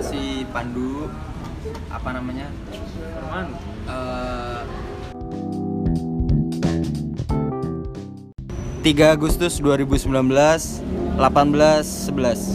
si Pandu apa namanya? 3 Agustus 2019 18.11.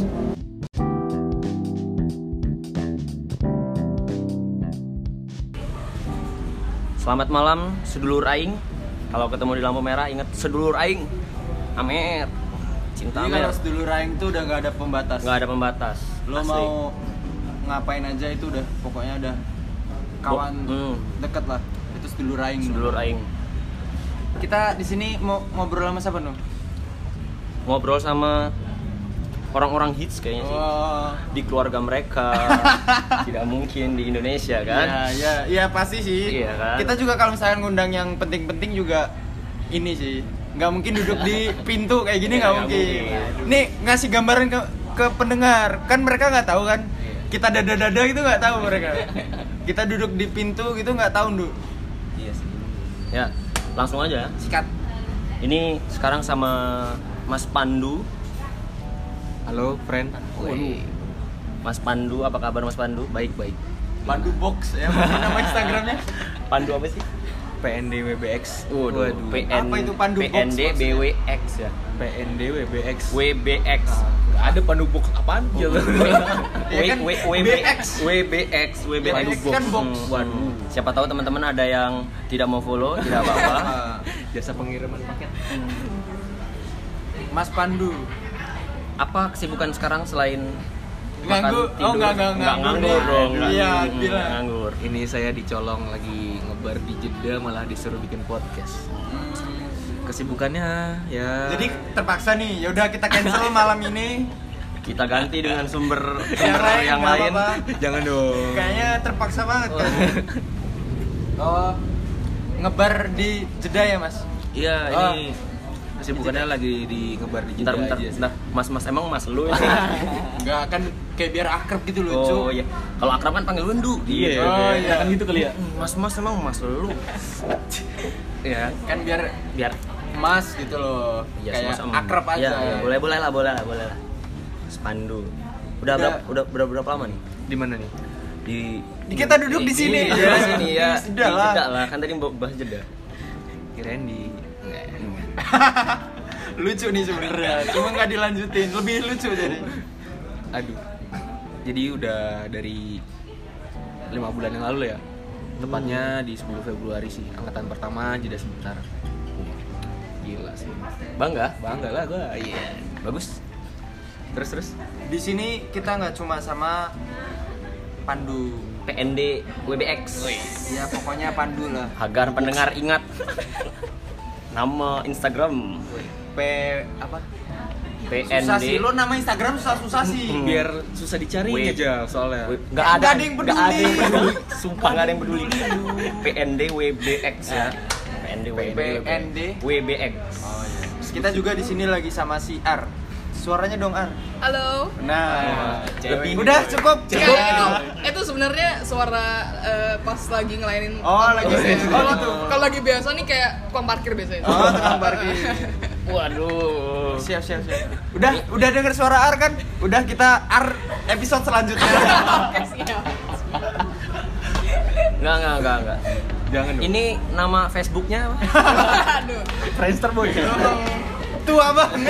Selamat malam sedulur aing. Kalau ketemu di lampu merah ingat sedulur aing. Amer. Cinta Jadi Amer. kalau sedulur aing tuh udah gak ada pembatas. Nggak ada pembatas. Lo Asli. mau ngapain aja itu udah pokoknya udah kawan deket lah. Itu sedulur aing. Sedulur aing. Kita di sini mau ngobrol sama siapa, Nuh? Ngobrol sama orang-orang hits kayaknya sih. Oh. Di keluarga mereka. Tidak mungkin di Indonesia kan? Ya pasti sih. Iya kan? Kita juga kalau misalnya ngundang yang penting-penting juga ini sih. Nggak mungkin duduk di pintu kayak gini, nggak mungkin. Nih ngasih gambaran ke pendengar, kan mereka nggak tahu kan? Kita dada-dada gitu nggak tahu mereka. Kita duduk di pintu gitu nggak tahu, Ndu. Iya sih. Ya, langsung aja. Sikat. Ini sekarang sama Mas Pandu. Halo, friend. Wih. Mas Pandu, apa kabar Mas Pandu? Baik. Pandu Box ya, mungkin nama Instagramnya. Pandu apa sih? PND WBX. Waduh, Apa itu Pandu Box PND maksudnya? BWX ya. PND WBX. WBX. Gak ada pandu box apaan aja. Ya kan, WBX. WBX Pandu Box. Kan box. Waduh. Siapa tahu teman-teman ada yang tidak mau follow, tidak apa-apa. Jasa pengiriman paket. Mas Pandu. Apa kesibukan sekarang selain Nganggur? makan, tidur? Oh, nggak nganggur dong. Iya, gila. Nganggur. Ini saya dicolong lagi ngebar di Jeddah, malah disuruh bikin podcast. Kesibukannya ya. Jadi terpaksa nih, yaudah kita cancel malam ini. Kita ganti dengan sumber Yang yang nggak lain. apa-apa. Jangan dong. Kayaknya terpaksa banget kan. Oh, ngebar di Jeddah ya, Mas? Iya, Oh. ini kesibukannya lagi di ngebar di Jeddah Bentar. aja sih. Nah, Mas emang Mas lu ini. Enggak, kan kayak biar akrab gitu lucu. Oh iya. Kalau akrab kan panggil Wendu. Iya, Oh, iya. kan gitu kali ya. Mas emang Mas lu. Iya. Kan biar Mas gitu loh. Iya, kayak sama-sama. akrab aja. Iya, boleh lah. Pandu. Udah berapa lama nih? Di mana nih? Kita duduk di sini. Iya, di sini ya. Di Jeddah lah. Jeddah lah. Kan tadi bahas Jeddah. Kirain di Lucu nih sebenarnya, cuma nggak dilanjutin. Lebih lucu jadi. Aduh. Jadi udah dari 5 bulan yang lalu ya. Tepatnya di 10 Februari sih, angkatan pertama Jeddah sebentar. Gila sih. Bangga? Bangga lah gua. Iya. Bagus. Terus Di sini kita nggak cuma sama Pandu. PND WBX. Ya pokoknya Pandu lah. Agar pendengar ingat nama Instagram P apa? PND. Susah sih, lo nama Instagram susah sih. Biar susah dicari W. aja soalnya. Nggak Nggak ada yang peduli. Sumpah nggak ada yang peduli. PND WBX ya. PND PND WBX. Oh iya. Kita juga di sini lagi sama si R. Suaranya dong R. Halo. Nah, Lebih. udah cukup. Itu sebenarnya suara pas lagi ngelayanin. Oh, lagi Kalau kalau lagi biasa nih kayak tukang parkir biasanya. Oh, tukang parkir. Waduh. Siap. Udah denger suara R kan? Udah kita R episode selanjutnya. Siap. Enggak. Jangan dong. Ini nama Facebooknya apa? Aduh. Friendster boy. Tua banget.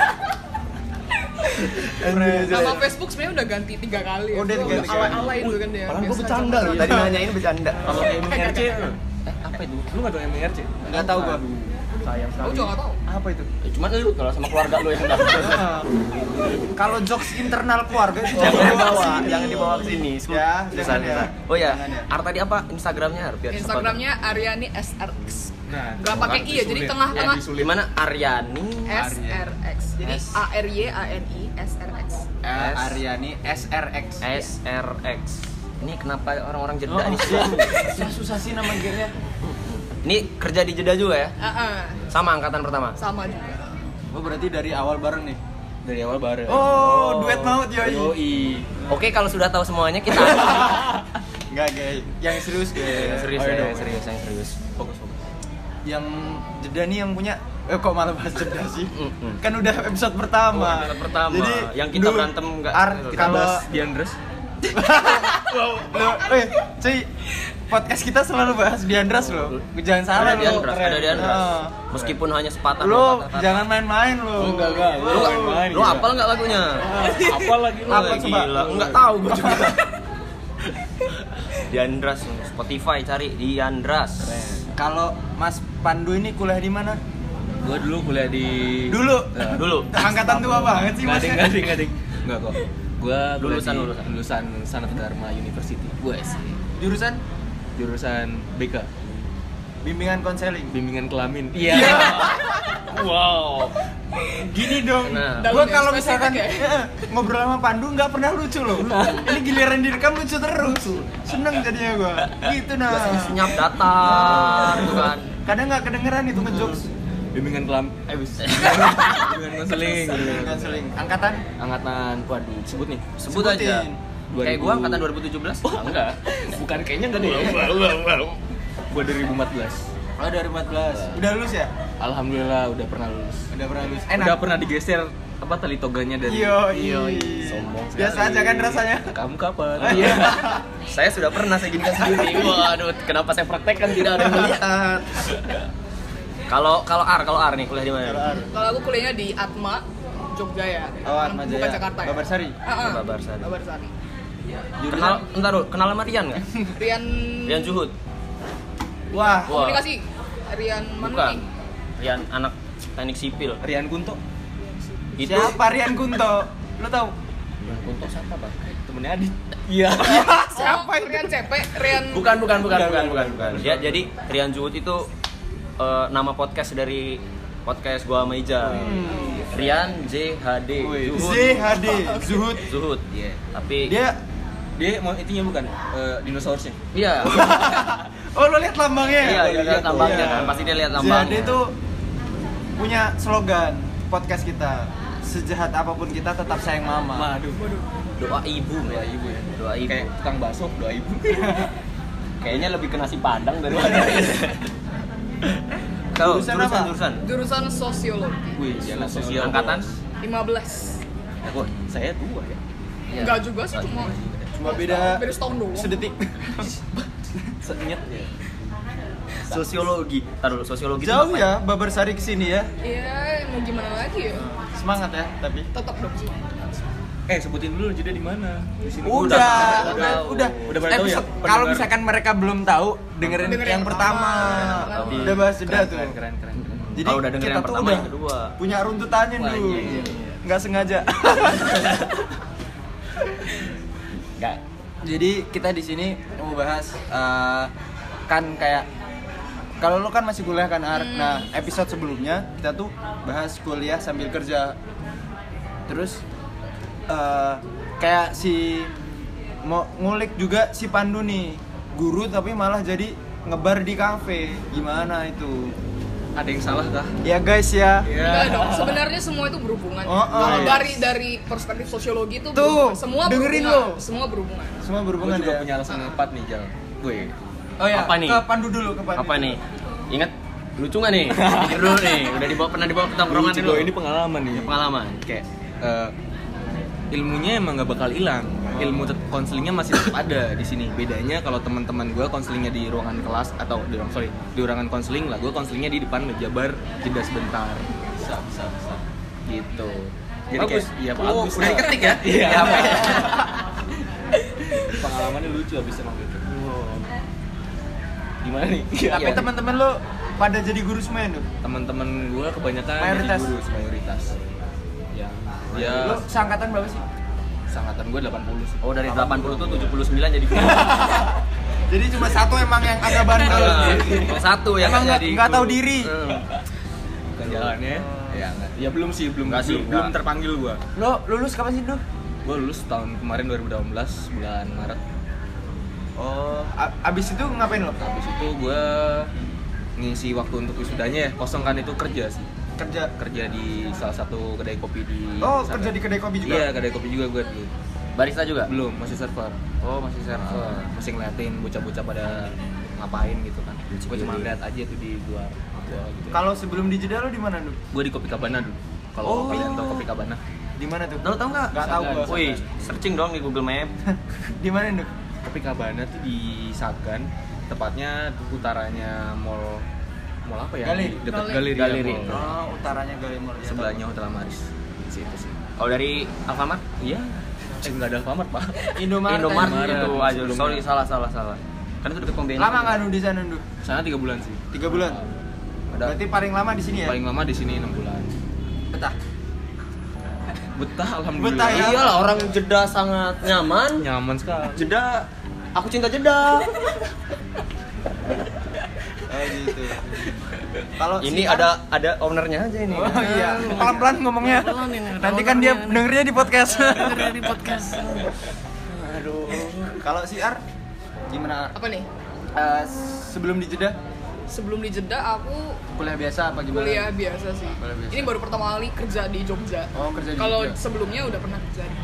Nama Facebook sebenarnya udah ganti 3 kali. Oh, udah Gua ganti kali. ala-alain dulu kan dia. Padahal gue Biasa bercanda sama- loh. Tadi nanyain bercanda. Kalau MRC Apa itu? lu nggak tahu MRC? Enggak tahu gua. Sayang Aku juga nggak tahu. Apa itu? Cuman lu kalau sama keluarga lu yang enggak. Kalau jokes internal keluarga itu Jangan dibawa ke sini. Ya, jangan ya. Oh ya, Jangan ya. Ar tadi apa Instagramnya Ar? Biar Instagramnya Aryani SRX. Nah, Gak pakai i ya, jadi tengah-tengah Gimana Aryani? SRX. Jadi ARYANI SRX. Aryani SRX. SRX. Ini kenapa orang-orang Jeddah nih? Susah sih nama gearnya. Ini kerja di Jeddah juga ya? Sama angkatan pertama. Sama juga. Oh, berarti dari awal bareng nih. dari awal bareng. Oh, duet maut yoi. Yoi. Oke, kalau sudah tahu semuanya kita Enggak, guys. Yang serius, guys. serius Oh, ya, iya. yang serius. Fokus. Yang Jeddah nih yang punya kok malah bahas Jeddah sih? Mm-mm. Kan udah episode pertama. Oh, episode pertama. Jadi Yang kita berantem nggak- Ar, kita kalau Diandres. Lo, cuy, podcast kita selalu bahas Diandras lo. Jangan salah Ada lo. Diandras, ada Diandras. Ah. Meskipun hanya sepatah Lo dua patah kata. jangan main-main lo. Enggak. Lu hafal nggak lagunya? Apa lagi lu? Apa, coba? Gila, nggak tahu gue juga. Diandras, Spotify cari Diandras. Kalau Mas Pandu ini kuliah di mana? Gua dulu kuliah di Dulu. Angkatan tua banget sih Mas. Enggak kok. Gua Lulusan. lulusan Sanat Dharma University. Gua sih. Jurusan BK, Bimbingan konseling. bimbingan kelamin. Iya. Wow. Gini dong, Nah. gua Dalam kalau yang misalkan spesifik ngobrol sama Pandu nggak pernah lucu loh. Ini giliran direkam lucu terus. Seneng jadinya gua. Gitu nah. Senyap datar tuh kan. Kadang nggak kedengeran itu ngejokes. Bimbingan kelamin. Bisa. Bimbingan konseling. Konseling. Angkatan? Angkatan, waduh, sebut nih. Sebut Sebutin. aja. Kayak gua angkatan 2017. Enggak. Bukan kayaknya enggak deh. Gua 2014. Oh, dari 14. Udah lulus ya? Alhamdulillah udah pernah lulus. Udah pernah lulus. Udah pernah digeser apa tali toganya dari Iya. Sombong sekali. Biasa aja kan rasanya. Kamu kapan? Iya. Saya sudah pernah saya ginikan sendiri. Waduh, kenapa saya praktekkan tidak ada yang melihat. Kalau Ar nih kuliah di mana? Kalau aku kuliahnya di Atma, Jogja ya. Oh, Atma Jaya. Bukan Jakarta ya. Babarsari. Babarsari. Babarsari. Kenal sama Rian nggak? Rian Zuhud. Wah, Komunikasi. Rian mana Bukan. nih? Rian anak teknik sipil. Rian Kunto. Itu siapa Rian Kunto? Lo tau? Rian Kunto siapa, Bang? Temennya Adit. Iya. Siapa itu? Rian CP, Rian Bukan. Ya, jadi Rian Zuhud itu nama podcast dari podcast gua sama Ija. Rian JHD ZHD Zuhud. Iya. Tapi Dia mau itunya bukan dinosaurusnya. iya. Oh, lo lihat lambangnya? Iya, dia lihat lambangnya kan. Pasti dia lihat lambangnya. ZHD itu punya slogan podcast kita. Sejahat apapun kita tetap sayang mama. Waduh. Doa ibu, Doa ibu ya. Doa ibu. Kayak tukang bakso, doa ibu. Kayaknya lebih ke nasi padang daripada. Kau Jurusan apa? jurusan sosiologi. Wih, jalan sosial. Angkatan? 15. Wah, saya tua ya. Enggak juga sih, Cuma beda setahun doang. sedetik. Senyet ya. Sosiologi. Taruh sosiologi. itu Jauh apa ya Babarsari kesini ya. Iya, mau gimana lagi ya? Semangat ya, tapi. Tetap dong sih. Sebutin dulu jeda di mana? Di sini. Udah Udah pada tahu ya? Episode- Kalau misalkan mereka belum tahu, dengerin Dengerin yang yang pertama. pertama. Udah bahas jeda tuh. Keren. Jadi Kalau udah dengerin kita yang tuh pertama, udah yang kedua. punya runtutannya Wah, dulu. iya. Nggak sengaja. Enggak. Jadi kita di sini mau bahas kan kayak kalau lo kan masih kuliah kan Ar. Nah, episode sebelumnya kita tuh bahas kuliah sambil kerja. Terus kayak si mau ngulik juga si Pandu nih, guru tapi malah jadi ngebar di kafe. Gimana itu? Ada yang salah kah? Ya guys ya. Enggak dong, sebenarnya semua itu berhubungan. Oh, Kalau iya. dari perspektif sosiologi itu Tuh, berhubungan. Semua dengerin berhubungan. lo. Semua berhubungan. Semua Gue berhubungan juga ya. punya alasan yang tepat nih, Jal. Gue. Oh ya, Apa nih? ke Pandu dulu, ke Pandu. Apa nih? Ingat lucu nggak nih? Pikir dulu nih. Udah pernah dibawa ke tongkrongan Lucu, dulu. ini pengalaman nih. Pengalaman. Kayak ilmunya emang nggak bakal hilang. Ilmu konselingnya masih tetap ada di sini. Bedanya kalau teman-teman gue konselingnya di ruangan kelas atau di ruangan konseling lah. Gue konselingnya di depan meja bar, jeda sebentar. Bisa. Gitu. Jadi Bagus. kayak, iya Oh, bagus. udah diketik ya? Iya. Ya, apa? Pengalamannya lucu abis emang gitu. Gimana nih? Tapi teman-teman lo pada jadi guru semua ya, Nuk? Teman-teman gue kebanyakan Mayoritas. jadi guru mayoritas. Ya, Lo seangkatan berapa sih? sangkatan gue 80 sih. Oh, dari 80 tuh 79 jadi guru. Jadi cuma satu emang yang agak bandel. Satu yang Emang jadi nggak tahu guru. diri. Bukan jalannya. Ya enggak. Ya belum sih, belum Enggak sih, belum enggak. terpanggil gue. Lo lulus kapan sih, Nuk? Gue lulus tahun kemarin 2018 bulan Maret. Oh, abis itu ngapain lo? Habis itu gue ngisi waktu untuk wisudanya ya, kosong kan itu kerja sih. Kerja di salah satu kedai kopi di Oh, sana. kerja di kedai kopi juga? Iya, kedai kopi juga gue dulu. Barista juga? Belum, masih server. Oh, masih server. Masih ngeliatin bocah-bocah pada ngapain gitu kan. Gue cuma lihat aja tuh di luar. Gitu. Kalau sebelum di jeda lo di mana, Nuk? Gue di Kopi Cabana dulu. Kalau Oh. kalian tahu Kopi Copacabana. Di mana tuh? Lo tau nggak? Nggak tahu gua. Wih, searching dong di Google Map. Di mana, Nduk? Copacabana tuh di Sagan, tepatnya utaranya mall apa ya? Galeri. Dekat Galeri. Galeri. Galeri. Oh, utaranya Galeri Mall. Sebelahnya Hotel Amaris. Situ sih. Kalau dari Alfamart? Iya. Enggak ada Alfamart, Pak. Indomaret. Indomaret Indomaret. itu aja. Sebelumnya. Sorry, salah. Kan itu deket pom bensin. Lama nggak Nduk di sana, Nduk? Sana 3 bulan sih. 3 bulan. Berarti paling lama di sini ya? Paling lama di sini 6 bulan. Betah. Betah alhamdulillah. Betah ya? Iyalah, orang Jeddah sangat nyaman. Nyaman sekali. Jeddah, aku cinta Jeddah. Gitu. Kalau Ini si Ar- ada ownernya aja ini. Oh iya, pelan-pelan ngomongnya. Pelan-pelan ini, ada Nanti kan dia ownernya. dengernya di podcast. Di podcast. Aduh. Kalau si Ar gimana Ar? Apa nih? Sebelum di Jeddah Sebelum di Jeddah aku kuliah biasa apa gimana? kuliah biasa sih. Kuliah biasa. Ini baru pertama kali kerja di Jogja. Oh, kerja di Kalau Jogja. sebelumnya udah pernah kerja di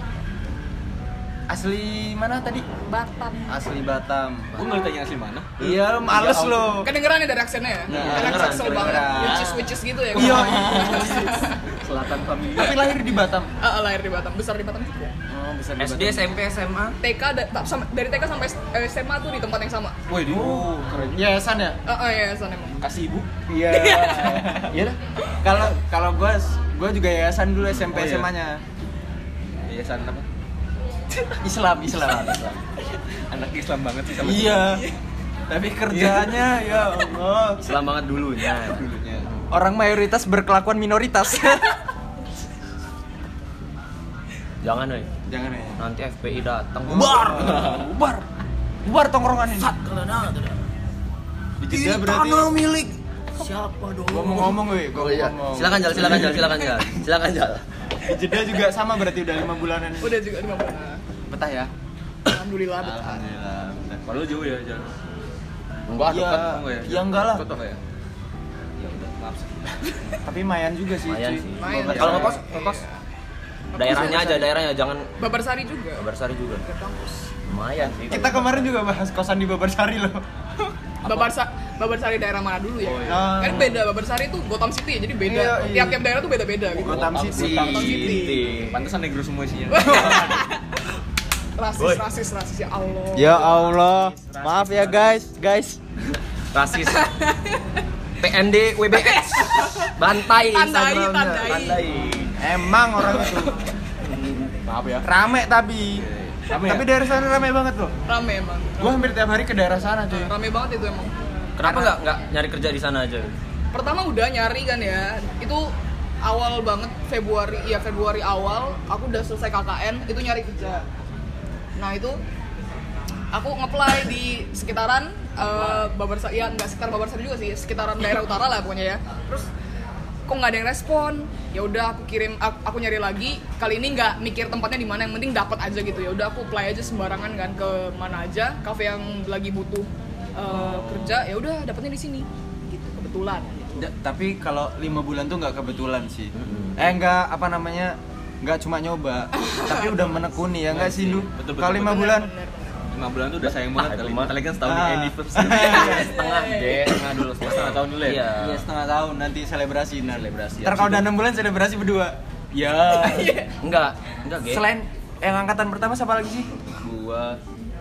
Asli mana tadi? Batam. Asli Batam. Gue nggak ditanya asli mana. Iya, males Ya, lo. Kedengeran ya dari aksennya ya? Nah, Anak kedengeran, Jaksel banget. kedengeran. Which is gitu ya? Iya. Selatan family. Tapi lahir di Batam. Lahir di Batam, besar di Batam juga. Oh, bisa di SD, SMP, SMA. TK dari TK sampai SMA tuh di tempat yang sama. Woi, di keren. Yayasan ya? Iya, sana emang. Kasih ibu. Iya. Iya dah. Kalau gua juga yayasan dulu SMP Oh, iya. SMA-nya. Yayasan apa? Islam. Anak Islam banget sih sama Iya. Tapi kerjanya ya Allah. Islam banget dulunya. dulunya. Orang mayoritas berkelakuan minoritas. Jangan deh. Jangan ya. Nanti FPI datang. Bubar tongkrongan ini. Di Jeddah berarti. milik siapa dong? Gua mau ngomong weh, Oh iya. Silakan Jal. Silakan Jal. Di Jeddah juga sama berarti udah 5 bulanan. Udah juga 5 bulan. Betah ya? Alhamdulillah betah. Alhamdulillah. Padahal jauh ya jalan. Enggak, Iya. dekat. Ya enggak lah. Kota ya? Ya udah, maaf sih. Tapi mayan juga sih, Lumayan cuy. sih. Mayan. Kalau ngekos daerahnya jangan Babarsari juga. Babarsari juga. Dekat kampus. Lumayan sih. Kita kemarin juga bahas kosan di Babarsari loh. Babarsari daerah mana dulu ya? Oh, iya. Kan beda, Babarsari itu Gotham City ya, jadi beda. Iya, iya. Tiap-tiap daerah tuh beda-beda gitu. Gotham City. Pantesan negro semua isinya. Rasis ya Allah. Ya Allah. Maaf ya guys. Rasis. PND WBX. Bantai Tandai, Instagramnya. tandai. Emang orang itu Maaf ya. rame tapi. Rame ya? Tapi daerah sana rame banget loh. Rame emang. Gua hampir tiap hari ke daerah sana, cuy. Rame banget itu emang. Kenapa nggak nyari kerja di sana aja? Pertama udah nyari kan ya. Itu awal banget Februari awal aku udah selesai KKN itu nyari kerja. Nah, itu aku nge-apply di sekitaran Babarsari, ya nggak sekitar Babarsari juga sih, sekitaran daerah utara lah pokoknya ya. Terus kok nggak ada yang respon, ya udah aku nyari lagi. Kali ini nggak mikir tempatnya di mana, yang penting dapat aja gitu. Ya udah aku apply aja sembarangan kan ke mana aja, kafe yang lagi butuh kerja, ya udah dapatnya di sini gitu, kebetulan. Tapi kalau 5 bulan tuh nggak kebetulan sih. Nggak cuma nyoba, tapi udah menekuni ya nggak sih lu? Betul, Kalau 5 bulan 5 bulan tuh udah sayang banget kali. itu mah. Kali kan setahun Ah. di anniversary. setengah dulu Setengah tahun dulu ya? Iya. Iya, setengah tahun nanti selebrasi. Selebrasi. Ntar kalau udah 6 bulan selebrasi berdua. Ya. Enggak, Ge. Selain yang angkatan pertama siapa lagi sih? Gua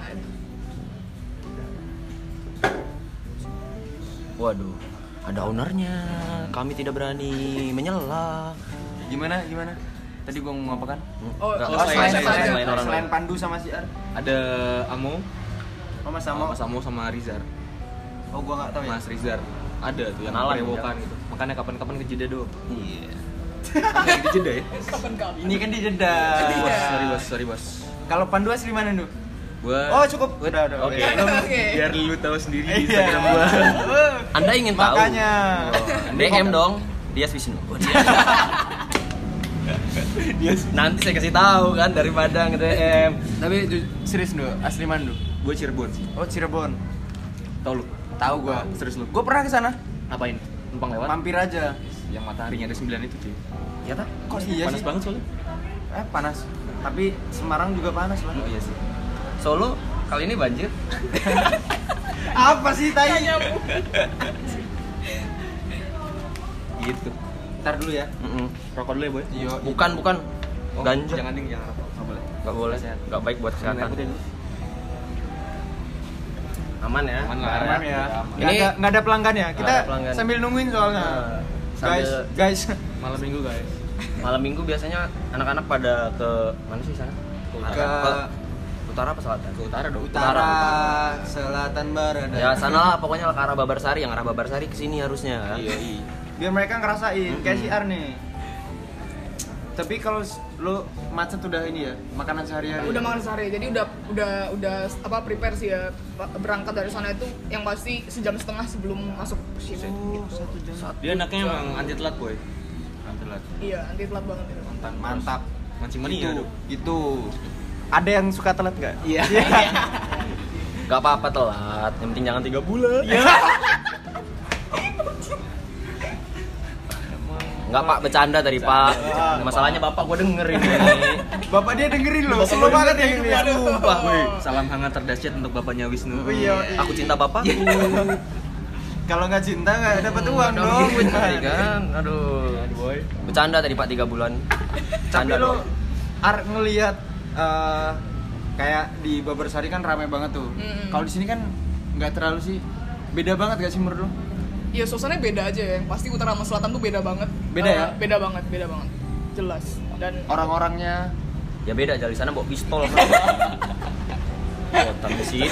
Waduh, ada ownernya. Kami tidak berani menyela. Gimana? Tadi gua ngomong apa kan? Oh, selain orang Selain lain. Pandu sama si Ar. Ada Amo, Oh, Mas Samo. Mas Amo sama Rizar. Oh, gua nggak tahu ya. Mas Rizar. Ada tuh yang Kenalan, berewokan gitu. Makanya kapan-kapan ke Jeddah dong. Iya. Di Jeddah ya? kapan-kapan. Ini kan di Jeddah. Iya. Sorry bos. Kalau Pandu asli mana, Du? Gua Oh, cukup. Udah. Oke. Oke. Biar lu tahu sendiri di Iya. Instagram gua. Anda ingin tahu? Makanya. DM dong. Dia Wisnu. Nanti saya kasih tahu kan dari Padang ke DM. Tapi serius, Du, asli mana, Du? Gua Cirebon sih. Oh, Cirebon. Tahu lu? Tahu gua. Serius lu? Gua pernah ke sana. Ngapain? Numpang lewat? Mampir aja. Yang mataharinya ada 9 itu cuy. Ya tak? Kok iya Panas sih? banget soalnya. Panas. Tapi Semarang juga panas lah. Oh iya sih. Solo kali ini banjir. Apa sih tai? Gitu. Ntar dulu ya. Rokok dulu ya, Boy. Iya. Bukan. Oh, Ganja. Jangan ding, jangan rokok. Enggak boleh. Nggak boleh, nggak baik buat Minum air kesehatan. putih dulu. Aman ya. Aman lah. Aman ya. Aman. Nggak ada pelanggan ya. Kita ada pelanggan. sambil nungguin soalnya. Nah, sambil- Guys. Malam Minggu, guys. Malam minggu biasanya anak-anak pada ke mana sih sana? Ke Utara apa selatan? Ke utara dong. utara, selatan, barat. Ya sana lah pokoknya ke arah Babarsari, yang arah Babarsari ke sini harusnya kan. Iya. Biar mereka ngerasain kayak si Ar nih. Tapi kalau lo macet udah ini ya, makanan sehari-hari. Udah makan sehari, jadi udah apa prepare sih ya, berangkat dari sana itu yang pasti sejam setengah sebelum masuk shift. Oh, 1 jam. Dia anaknya emang anti telat, Boy. Anti telat. Iya, anti telat banget itu. Mantap. Mancing mania, Itu, aduh. itu. Ada yang suka telat nggak? Iya. Gak apa-apa telat, yang penting jangan 3 bulan. Enggak Pak, bercanda tadi Pak. Masalahnya Bapak gue denger ini. Bapak dia dengerin loh, slow banget ya ini. Sumpah, woi. Salam hangat terdahsyat untuk bapaknya Wisnu. Iya. Aku cinta Bapak. Kalau nggak cinta nggak dapat uang Dong, dong. duit tadi kan. Aduh. Boy. Bercanda tadi Pak 3 bulan. Tapi Canda lo dong. Ar ngelihat kayak di Babarsari kan ramai banget tuh. Kalau di sini kan nggak terlalu sih. Beda banget gak sih menurut lo? Iya, suasananya beda aja ya. Pasti utara sama selatan tuh beda banget. Beda ya? Beda banget. Jelas. Dan Orang-orangnya Ya beda, di sana bawa pistol. Kota City.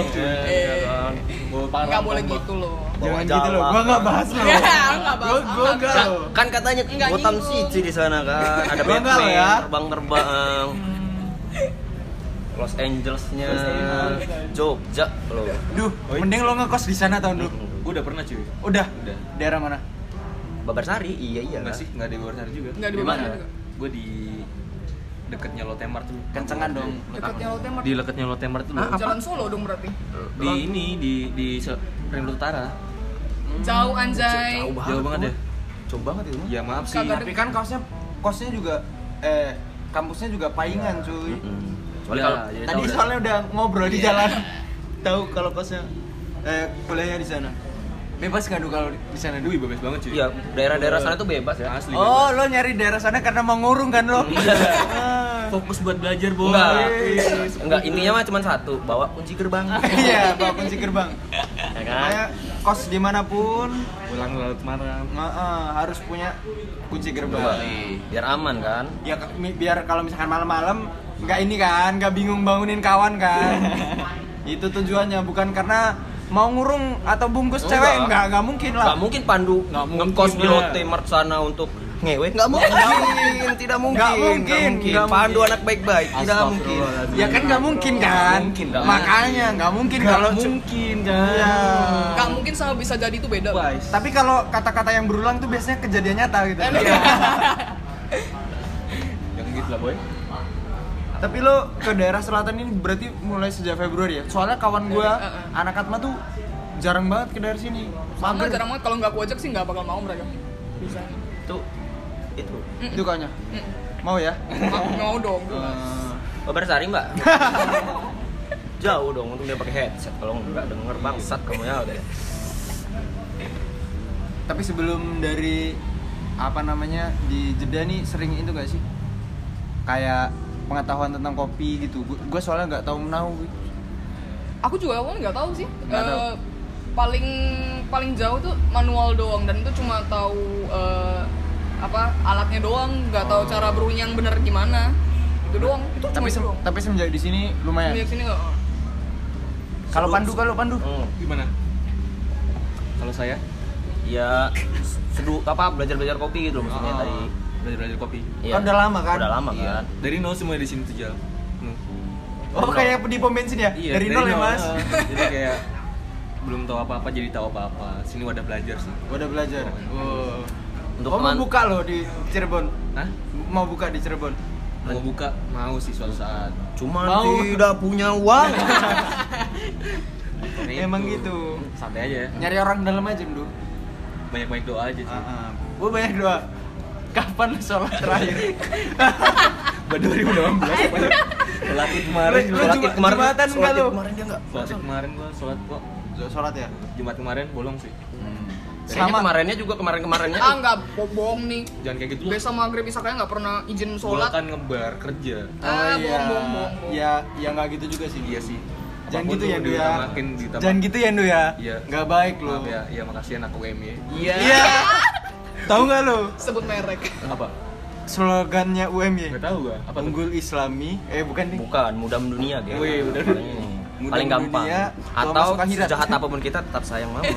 nggak boleh gitu loh. Bawa jangan gitu loh. Gua nggak bahas lo. Nggak bahas. Gua enggak lo. Kan katanya Enggak Gotham nyinggung. City di sana kan. Ada Gua enggak Batman, lo ya. terbang-terbang. Los Angeles-nya Jogja loh. Duh, mending lo ngekos di sana tahun dulu. Gue udah pernah cuy. Udah. Udah. Daerah mana? Babarsari, iya. Enggak sih, enggak di Babarsari juga. Nggak di Di mana? mana juga. Gue di dekatnya Lotemart tuh. Kencengan dong. Dekatnya Lotte Mart. Di dekatnya Lotemart tuh. loh. Jalan Solo dong berarti. Di ini di Ring Utara. Jauh anjay. Jauh banget ya. Jauh banget itu. Ya maaf sih. Kagak Tapi kan kosnya juga kampusnya juga paingan cuy. Soalnya Ya, kalau ya. Tadi tahu soalnya udah ngobrol di jalan. Tahu kalau kosnya kuliahnya di sana. Bebas nggak Du kalau di sana Du? Wih, bebas banget cuy. iya, daerah-daerah sana tuh bebas ya. Asli. Oh, lo nyari daerah sana karena mau ngurung kan lo? Ah. Fokus buat belajar, Boy. Enggak, intinya mah cuma satu, bawa kunci gerbang. Iya, bawa kunci gerbang. Ya kan? Kayak kos dimanapun, Pulang laut malam. harus punya kunci gerbang. Biar aman kan? Ya biar kalau misalkan malam-malam nggak ini kan, nggak bingung bangunin kawan kan. Itu tujuannya, bukan karena mau ngurung atau bungkus cewek, nggak mungkin lah. Nggak mungkin Pandu Nggak mungkin ngekos di lah. Lotte Mart sana untuk ngewe. Nggak mungkin, tidak mungkin. Nggak mungkin. Nggak Pandu mungkin. anak baik-baik, tidak mungkin. Ya kan nggak mungkin kan. Nggak Makanya nggak mungkin kalau mungkin kan. Iya. Nggak mungkin sama bisa jadi itu beda. Tapi kalau kata-kata yang berulang tuh biasanya kejadian nyata gitu. Jangan gitu lah, Boy. Tapi lo ke daerah selatan ini berarti mulai sejak Februari ya? Soalnya kawan gua anak Atma tuh jarang banget ke daerah sini. Sama Mager. jarang banget, kalau nggak aku ajak sih nggak bakal mau mereka. Bisa. Itu Itu kayaknya. Mau ya? Mau dong. Babarsari Mbak. Jauh dong, untung dia pakai headset. Kalau nggak denger bangsat kamu ya udah. Tapi sebelum dari apa namanya di Jeddah nih sering itu gak sih? Kayak pengetahuan tentang kopi gitu. Gue soalnya nggak tahu menahu gitu. Aku juga awalnya nggak tahu sih. Nggak tahu. Paling jauh tuh manual doang, dan itu cuma tahu alatnya doang, nggak tahu cara brewing yang bener gimana. Itu doang. Itu cuma itu doang. Tapi semenjak di sini lumayan. Di sini nggak. Kalau Pandu Gimana? Kalau saya Ya belajar kopi gitu maksudnya tadi. belajar kopi. Kan udah lama kan? Udah lama kan. Dari nol semua di sini tuh Jal. Oh kayak di pom bensin ya? Iya, dari nol ya mas? Jadi kayak belum tahu apa-apa jadi tahu apa-apa. Sini wadah belajar sih. Udah belajar. Oh. Untuk Mau buka loh di Cirebon. Hah? Mau buka di Cirebon. Mau buka? Mau sih suatu saat. Cuma Mau. tidak punya uang. Emang gitu. Santai aja ya. Nyari orang dalam aja dulu. Banyak-banyak doa aja sih. Gue banyak doa. Kapan sholat terakhir? Buat 2018. Sholat Id kemarin. Sholat Id kemarin. Jumatan enggak lu? Kemarin dia enggak. Sholat Id kemarin gua sholat kok. Sholat ya? Jumat kemarin bolong sih. Kayaknya kemarinnya juga kemarin-kemarinnya. Enggak, bohong nih. Jangan kayak gitu. Biasa maghrib Isa kayak nggak pernah izin Gua sholat. kan ngebar kerja. Bohong. Ya nggak gitu juga sih. Iya sih. Jangan Apapun gitu ya, tuh Ndu ya. ditambah. Jangan gitu ya, Ndu ya. Iya. Nggak baik lo. Maaf ya, ya makasih anak UM ya. Iya. Tahu nggak lo? Sebut merek. Apa? Slogannya UMY. Gak tahu gua. Apa tuh? Unggul Islami. Bukan nih. Bukan, mudah mendunia gitu. Wih, mudah Paling Mudah paling gampang. mendunia, tua Atau masuk akhirat. sejahat apapun kita tetap sayang mama.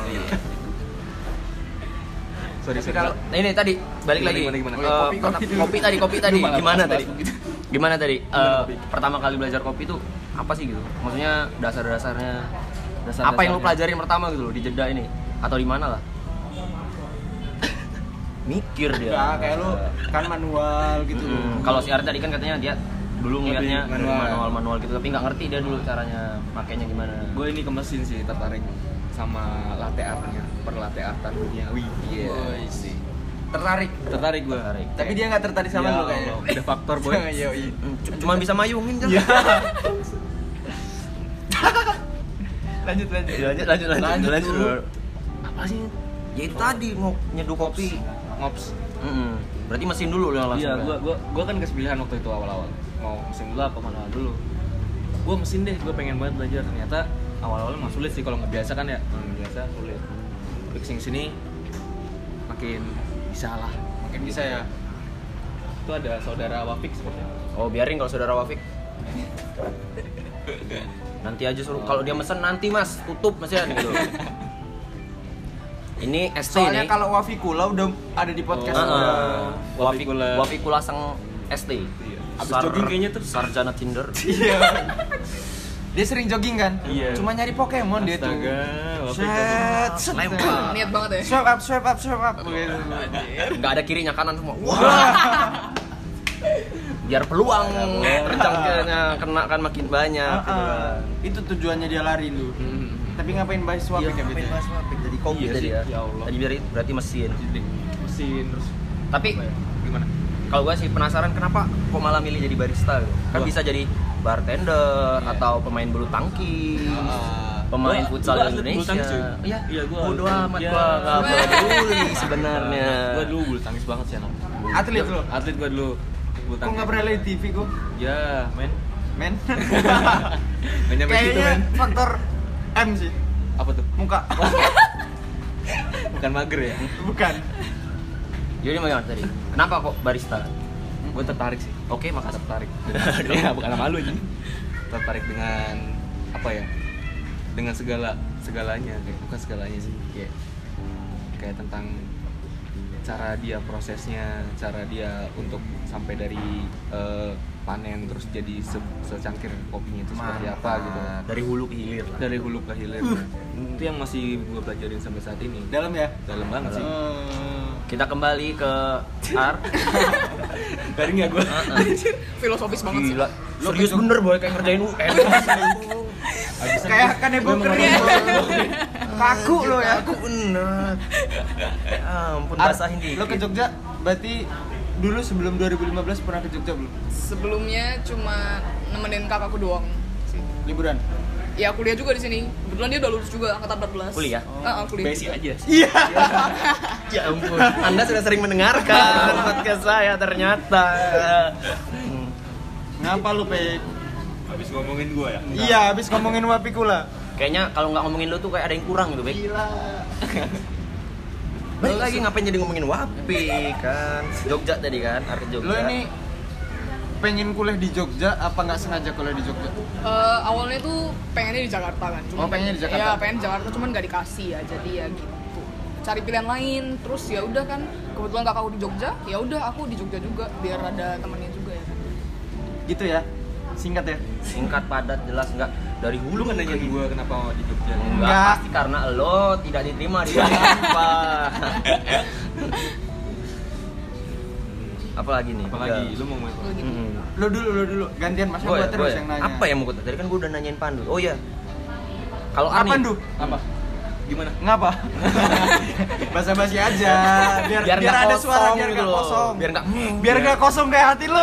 Sorry. kalau- Nah, ini tadi balik lagi. Gimana? Kopi tadi gimana Bahas tadi? gitu. Gimana tadi? Kopi? Pertama kali belajar kopi itu apa sih gitu? Maksudnya dasar-dasarnya apa yang lu pelajarin pertama gitu loh di Jeddah ini atau di mana lah? Mikir dia. Enggak, kayak lo kan manual gitu. Kalau si Ari tadi kan katanya dia dulu ngeliatnya Lebih dari manual. manual gitu tapi nggak ngerti dia dulu caranya makainya gimana. Gue ini ke mesin sih tertarik sama latte artnya, per latte artan duniawi. Iya. sih. Tertarik. Tertarik gue. Tertarik. Tapi dia nggak tertarik sama lo kayaknya. Udah faktor boy. Iya, iya. Cuma bisa mayungin kan? Iya. lanjut. Lanjut. dulu. Apa sih? Ya itu tadi mau nyeduh kopi. Ngops. Berarti mesin dulu yang langsung. Iya, kan? gua kan kasih pilihan waktu itu awal-awal. Mau mesin dulu apa manual dulu? Gua mesin deh, gua pengen banget belajar. Ternyata awal-awal emang sulit sih kalau nggak biasa kan ya. Biasa sulit. Tapi kesini sini makin bisa lah. Mungkin bisa ya. Itu ada saudara Wafik sepertinya. Oh, biarin kalau saudara Wafik. Nanti aja suruh kalau dia mesen nanti Mas, tutup mesin gitu. Ini ST Soalnya nih. kalau Wafikula udah ada di podcast. Wafikula. Wafikula sang ST. Abis jogging kayaknya tuh. Sarjana Tinder. Iya. Dia sering jogging kan? Iya. Cuma nyari Pokemon dia tuh. Astaga, Set, Lempar. Niat banget ya. Swipe up gitu. Enggak ada kirinya kanan semua. Wah. Biar peluang terjangkaunya kena kan makin banyak gitu kan. Itu tujuannya dia lari lu. Tapi ngapain bahas Wafik ya gitu? Jadi kopi Iya tadi sih, ya. ya Allah. Tadi berarti mesin. Jadi mesin terus Tapi gimana? kalau gue sih penasaran kenapa kok malah milih jadi barista gitu. Kan Wah. bisa jadi bartender Iya. atau pemain bulu tangkis. Pemain futsal Indonesia. Iya, gua Bodo bulu amat tangkis. gua Iya. enggak peduli sebenarnya. Gua dulu bulu tangkis banget sih anak. Atlet lu? Atlet gua dulu. Bulu Kok tangkis. nggak pernah lihat TV gua? Ya, men. Men. Gak nyampe situ, Kayaknya men. faktor M sih. Apa tuh? Muka. Bukan mager ya? Bukan. Jadi gimana tadi? Kenapa kok barista? Gue tertarik sih. Oke, makasih. Tertarik. Ya, bukan sama lu aja. Tertarik dengan apa ya? Dengan segalanya, kayak bukan segalanya sih. Kayak tentang cara dia prosesnya, cara dia untuk sampai dari panen terus jadi secangkir kopinya itu seperti apa gitu. Dari hulu ke hilir lah. Dari hulu ke hilir. Itu yang masih gue pelajarin sampai saat ini. Dalam ya? Dalam banget sih. Kita kembali ke Ar. Garing ya gue. Filosofis banget sih. Gila. Serius bener boy kayak ngerjain UN. Kayak kanebokernya. Kaku lo ya. Aku bener. Ya ampun basahin dikit. Lo ke Jogja berarti dulu sebelum 2015 pernah ke Jogja belum? Sebelumnya cuma nemenin kakakku doang sih. Liburan. Ya kuliah juga di sini. Kebetulan dia udah lulus juga angkatan 14. Kuliah? Kuliah. Basic aja sih. Iya. Ya ampun. Anda sudah sering mendengarkan podcast saya ternyata. Ngapa lu, Pe? Habis ngomongin gue ya? Iya, habis ngomongin Wapikula. Kayaknya kalau nggak ngomongin lu tuh kayak ada yang kurang gitu, Bek. Gila. Balik lagi ngapain jadi ngomongin Wapi kan? Jogja tadi kan, Arke Jogja. Lo ini pengen kuliah di Jogja apa nggak sengaja kuliah di Jogja? Awalnya tuh pengennya di Jakarta kan. Pengennya di Jakarta? Iya, pengen di Jakarta cuman gak dikasih ya. Jadi ya gitu. Cari pilihan lain. Terus ya udah kan. Kebetulan kakakku di Jogja. Ya udah aku di Jogja juga biar ada temannya juga ya. Gitu ya. Singkat ya. Singkat, padat, jelas nggak dari Lu hulu kan nanyain gue kenapa mau di Jogja? Enggak, Enggak. pasti karena lo tidak diterima di apa. Apalagi nih? Apalagi lu mau ngomongin apa? Gitu. Lo dulu. Gantian Mas Gue gua terus yang nanya. Apa yang mau gue tadi kan gue udah nanyain Pandu. Oh iya. Kalau Arni, Apa, Pandu? Apa? Gimana? Ngapa? Basa-basi aja. Biar nggak ada kosong suara, biar gitu nggak loh. kosong. Biar nggak kosong kayak hati lo.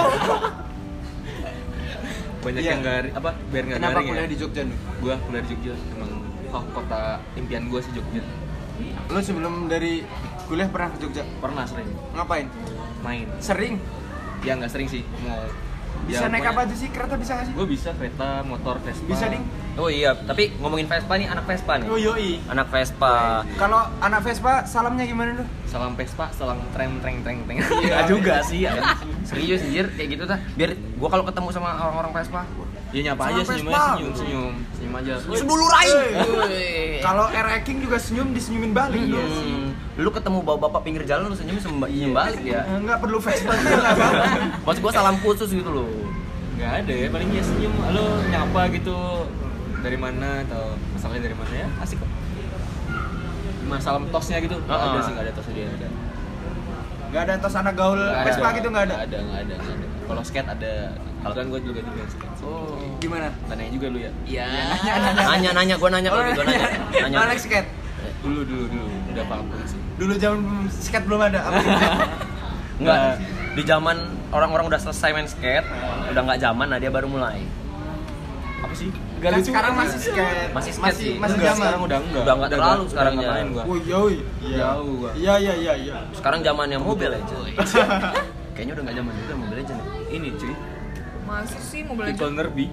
Banyak Iya. yang apa? Biar nggak Kenapa garing kuliah ya? di Jogja, Nu? Gue kuliah di Jogja emang kota impian gue sih Jogja. Lu sebelum dari kuliah pernah ke Jogja? Pernah sering Ngapain? main. Sering? Ya nggak sering sih. Bisa naik apa aja sih? Kereta bisa nggak sih? Gue bisa kereta, motor, Vespa. Bisa, Ding? Oh iya, tapi ngomongin Vespa nih, anak Vespa nih. Oh yoi. Anak Vespa. Kalau anak Vespa salamnya gimana tuh? Salam Vespa, salam treng. Enggak juga sih ya. Serius anjir kayak gitu tah. Biar gua kalau ketemu sama orang-orang Vespa, Ya nyapa Salam aja, senyum Vespa. aja, senyum aja. sedulur aing. Kalau King juga senyum disenyumin balik. Lu ketemu bapak-bapak pinggir jalan lu senyum balik ya. Enggak perlu Vespa juga nggak apa-apa. Maksud gua salam khusus gitu loh. Nggak ada ya, paling ya senyum, lo nyapa gitu dari mana atau masalahnya dari mana ya, asik kok. Gimana salam tosnya gitu? Nggak ada sih, nggak ada tosnya dia ada. Nggak ada tos anak gaul Vespa gitu nggak ada. Nggak ada. Kalau skate ada. Kalau kan gue juga skate. Oh, gimana? Tanya juga lu ya. Iya. Nanya, gua nanya. Nanya. Alex skate. Dulu udah paham sih. Dulu zaman skate belum ada. Apa gitu? Enggak. Di zaman orang-orang udah selesai main skate, udah nggak zaman, nah dia baru mulai. Apa sih? Kan sekarang masih skate. Masih skate sih. Masih Enggak, zaman. sekarang udah enggak. Udah nggak terlalu sekarang nggak ya. main gua. Oh, yoi. Jauh gua. Iya. Sekarang zamannya Mobile Legends. Kayaknya udah nggak zaman juga Mobile Legends. Ini cuy, Masih sih Mobile People Legends. Nerby.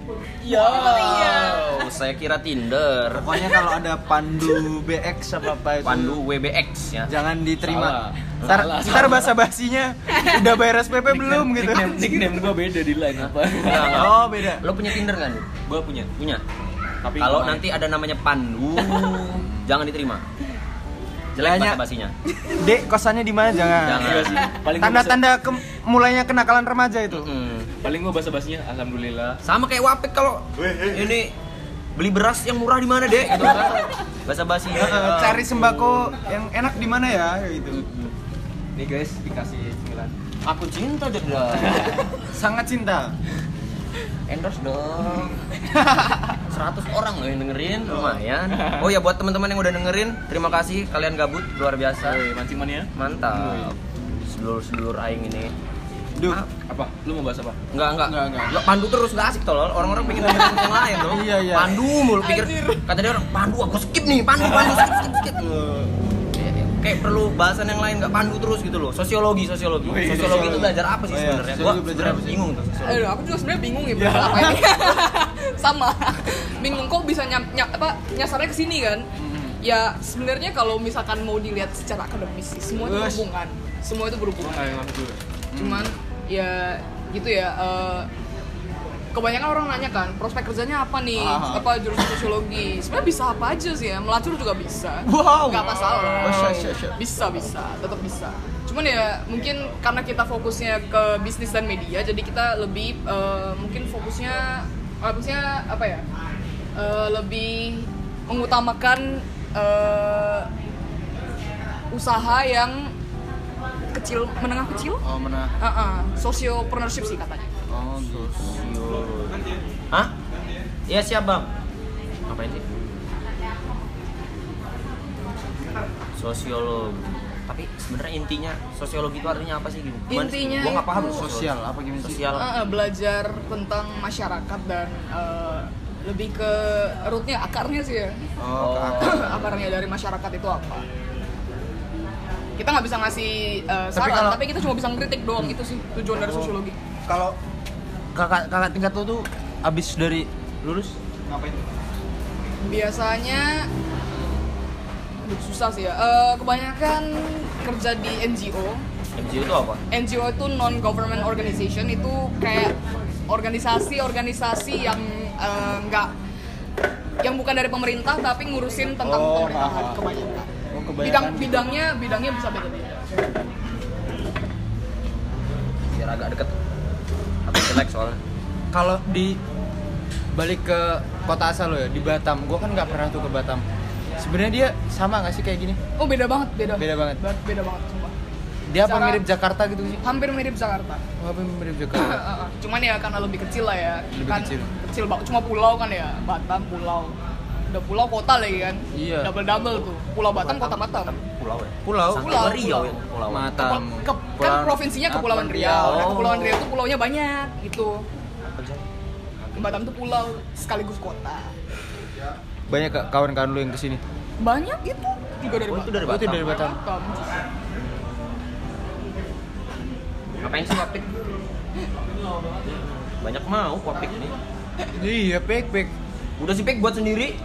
Wow, saya kira Tinder. Pokoknya kalau ada Pandu BX apa itu, Pandu WBX ya. jangan diterima. Salah. Ntar basa-basinya udah bayar SPP belum gitu. Nickname gue beda di line apa? Enggak. Oh, beda. Lo punya Tinder kan? Gue punya. Punya. Tapi Kalau nggak main. nanti ada namanya Pandu, jangan diterima. Jelek Kayaknya- basa-basinya. Dek, kosannya di mana? Jangan. Jangan. Iya sih. Paling gua Tanda-tanda mulainya kenakalan remaja itu. paling gue basa-basinya alhamdulillah. Sama kayak Wapik kalau ini beli beras yang murah di mana, Dek? Gitu kan. Basa-basi. Cari sembako yang enak di mana ya gitu. Nih guys, dikasih 9. Aku cinta Jogja. Sangat cinta. Endorse dong. 100 orang loh yang dengerin, lumayan. Oh ya buat teman-teman yang udah dengerin, terima kasih kalian gabut luar biasa. Mancing mania. Mantap. Sedulur-sedulur aing ini. Duh, Apa? Lu mau bahas apa? Enggak. Enggak. Lo Pandu terus enggak asik tolol. Orang-orang pengen dengerin yang lain loh. Iya. Pandu mulu pikir kata dia orang Pandu aku skip nih, Pandu skip. Kayak perlu bahasan yang lain, nggak Pandu terus gitu loh. Sosiologi. Sosiologi itu belajar apa sih Oh, iya. sebenarnya? Sosiologi Gua belajar apa sih? bingung tuh sosiologi. Aduh, aku juga sebenarnya bingung ya belajar apa ini. Sama. Bingung kok bisa nyasarnya ke sini kan? Ya sebenarnya kalau misalkan mau dilihat secara akademis sih semua itu Wes. berhubungan. Semua itu berhubungan. Cuman ya gitu ya. Kebanyakan orang nanya kan prospek kerjanya apa nih? Apa jurusan sosiologi? Sebenarnya bisa apa aja sih ya. Melacur juga bisa. Wow. Nggak masalah. Oh, sya. Bisa, tetap bisa. Cuman ya mungkin karena kita fokusnya ke bisnis dan media, jadi kita lebih mungkin fokusnya apa ya? Lebih mengutamakan usaha yang kecil, menengah kecil. Oh, mana? Sociopreneurship sih katanya. Oh, Sosiologi. Hah? Iya siap bang. Ngapain sih? Sosiologi. Tapi sebenarnya intinya sosiologi itu artinya apa sih? Gimana sih? Intinya Gua nggak paham itu sosial apa gimana sih? Sosial. Belajar tentang masyarakat dan lebih ke rootnya, akarnya sih ya. Oh, Akarnya dari masyarakat itu apa? Kita nggak bisa ngasih saran, kalau- tapi kita cuma bisa ngeritik doang. Itu sih tujuan dari sosiologi. kalau kakak tingkat lo tuh abis dari lulus ngapain? Biasanya susah sih ya. Kebanyakan kerja di NGO. MCU itu apa? NGO itu non-government organization, itu kayak organisasi yang nggak yang bukan dari pemerintah tapi ngurusin tentang pemerintahan kebanyakan. Bidangnya bisa beda-beda. Biar agak deket. Tapi jelek soalnya. Kalau di balik ke kota asal lo ya, di Batam. Gua kan nggak pernah tuh ke Batam. Sebenarnya dia sama nggak sih kayak gini? Oh beda banget. Beda banget. Beda banget sumpah. Dia apa Secara- mirip Jakarta gitu sih? Hampir mirip Jakarta. Oh, apa mirip Jakarta? Cuman ya karena lebih kecil lah ya. Lebih kan kecil. banget. Cuma pulau kan ya. Batam pulau. Udah pulau kota lagi kan. Iya. Double tuh. Pulau Batam, kota Batam. Pulau ya? Pulau. Pulau. Riau ya? Pulau. Batam. Kan provinsinya Kepulauan Riau. Nah, Oh. Kepulauan Riau tuh pulaunya banyak gitu. Apa sih? Batam tuh pulau sekaligus kota. Banyak kawan-kawan lu yang kesini. Banyak itu. Juga dari Oh, itu dari Oh, itu dari Batam. Ngapain sih Wapik? Banyak mau Wapik ini. Iya, pek. Udah sih Pik buat sendiri.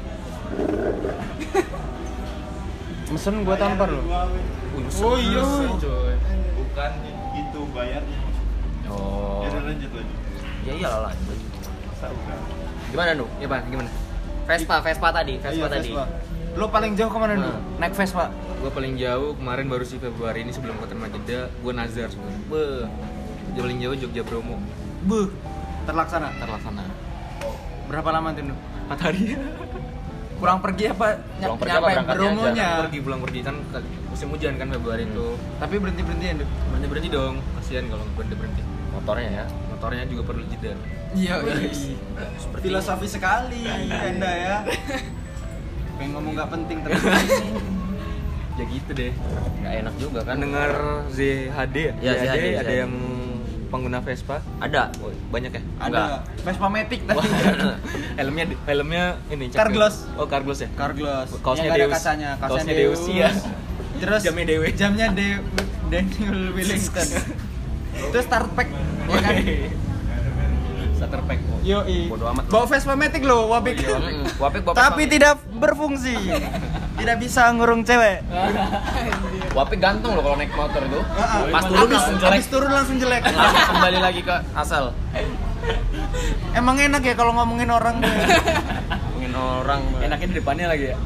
Mesen gua tampar loh. Oh iya. coy. Bukan gitu bayarnya. Oh. Jadi lanjut lagi. Ya iyalah lanjut. Bukan. Gimana Nu? Ya Pak, gimana? Vespa tadi. Iya, Vespa. Lo paling jauh kemana dulu? Naik Vespa. Gue paling jauh kemarin baru sih Februari ini sebelum ke Jeda, gue nazar sebenarnya. Paling jauh Jogja Bromo. Buh, terlaksana. Terlaksana. Berapa lama tuh? 4 hari. Kurang pergi apa? Pulang pergi apa Nyampe berangkatnya Bromonya. Pulang pergi kan musim hujan kan Februari itu. Tapi berhenti-berhentian tuh. Berhenti dong, kasihan kalau berhenti. Motornya ya. Motornya juga perlu jeda. Iya, Seperti filosofi sekali Anda ya. Pengen ngomong nggak penting ternyata. Ya gitu deh. nggak enak juga kan. Kan dengar ZHD ya? Ya, ZHD, ada ZHD. yang pengguna Vespa. Ada. Oh, banyak ya? Enggak. Ada Vespa Matic Wah, tadi. helmnya ini Carglass. Oh, Carglass ya? Carglass. Kaosnya Yang nggak ada Deus. kacanya. Kaosnya Deus, iya. Terus Jamnya Dewe. Jamnya Daniel Wellington. Terus start pack. Ya kan? Starter pack. Yo, Bodo amat. bawa Vespa Matic loh, Wapik. Wapik Tapi tidak berfungsi. Tidak bisa ngurung cewek. Wapik ganteng loh kalau naik motor itu. Pas Habis- turun langsung jelek. habis turun langsung jelek. Langsung kembali lagi ke asal. Emang enak ya kalau ngomongin orang. Ngomongin orang. Enaknya di depannya lagi ya?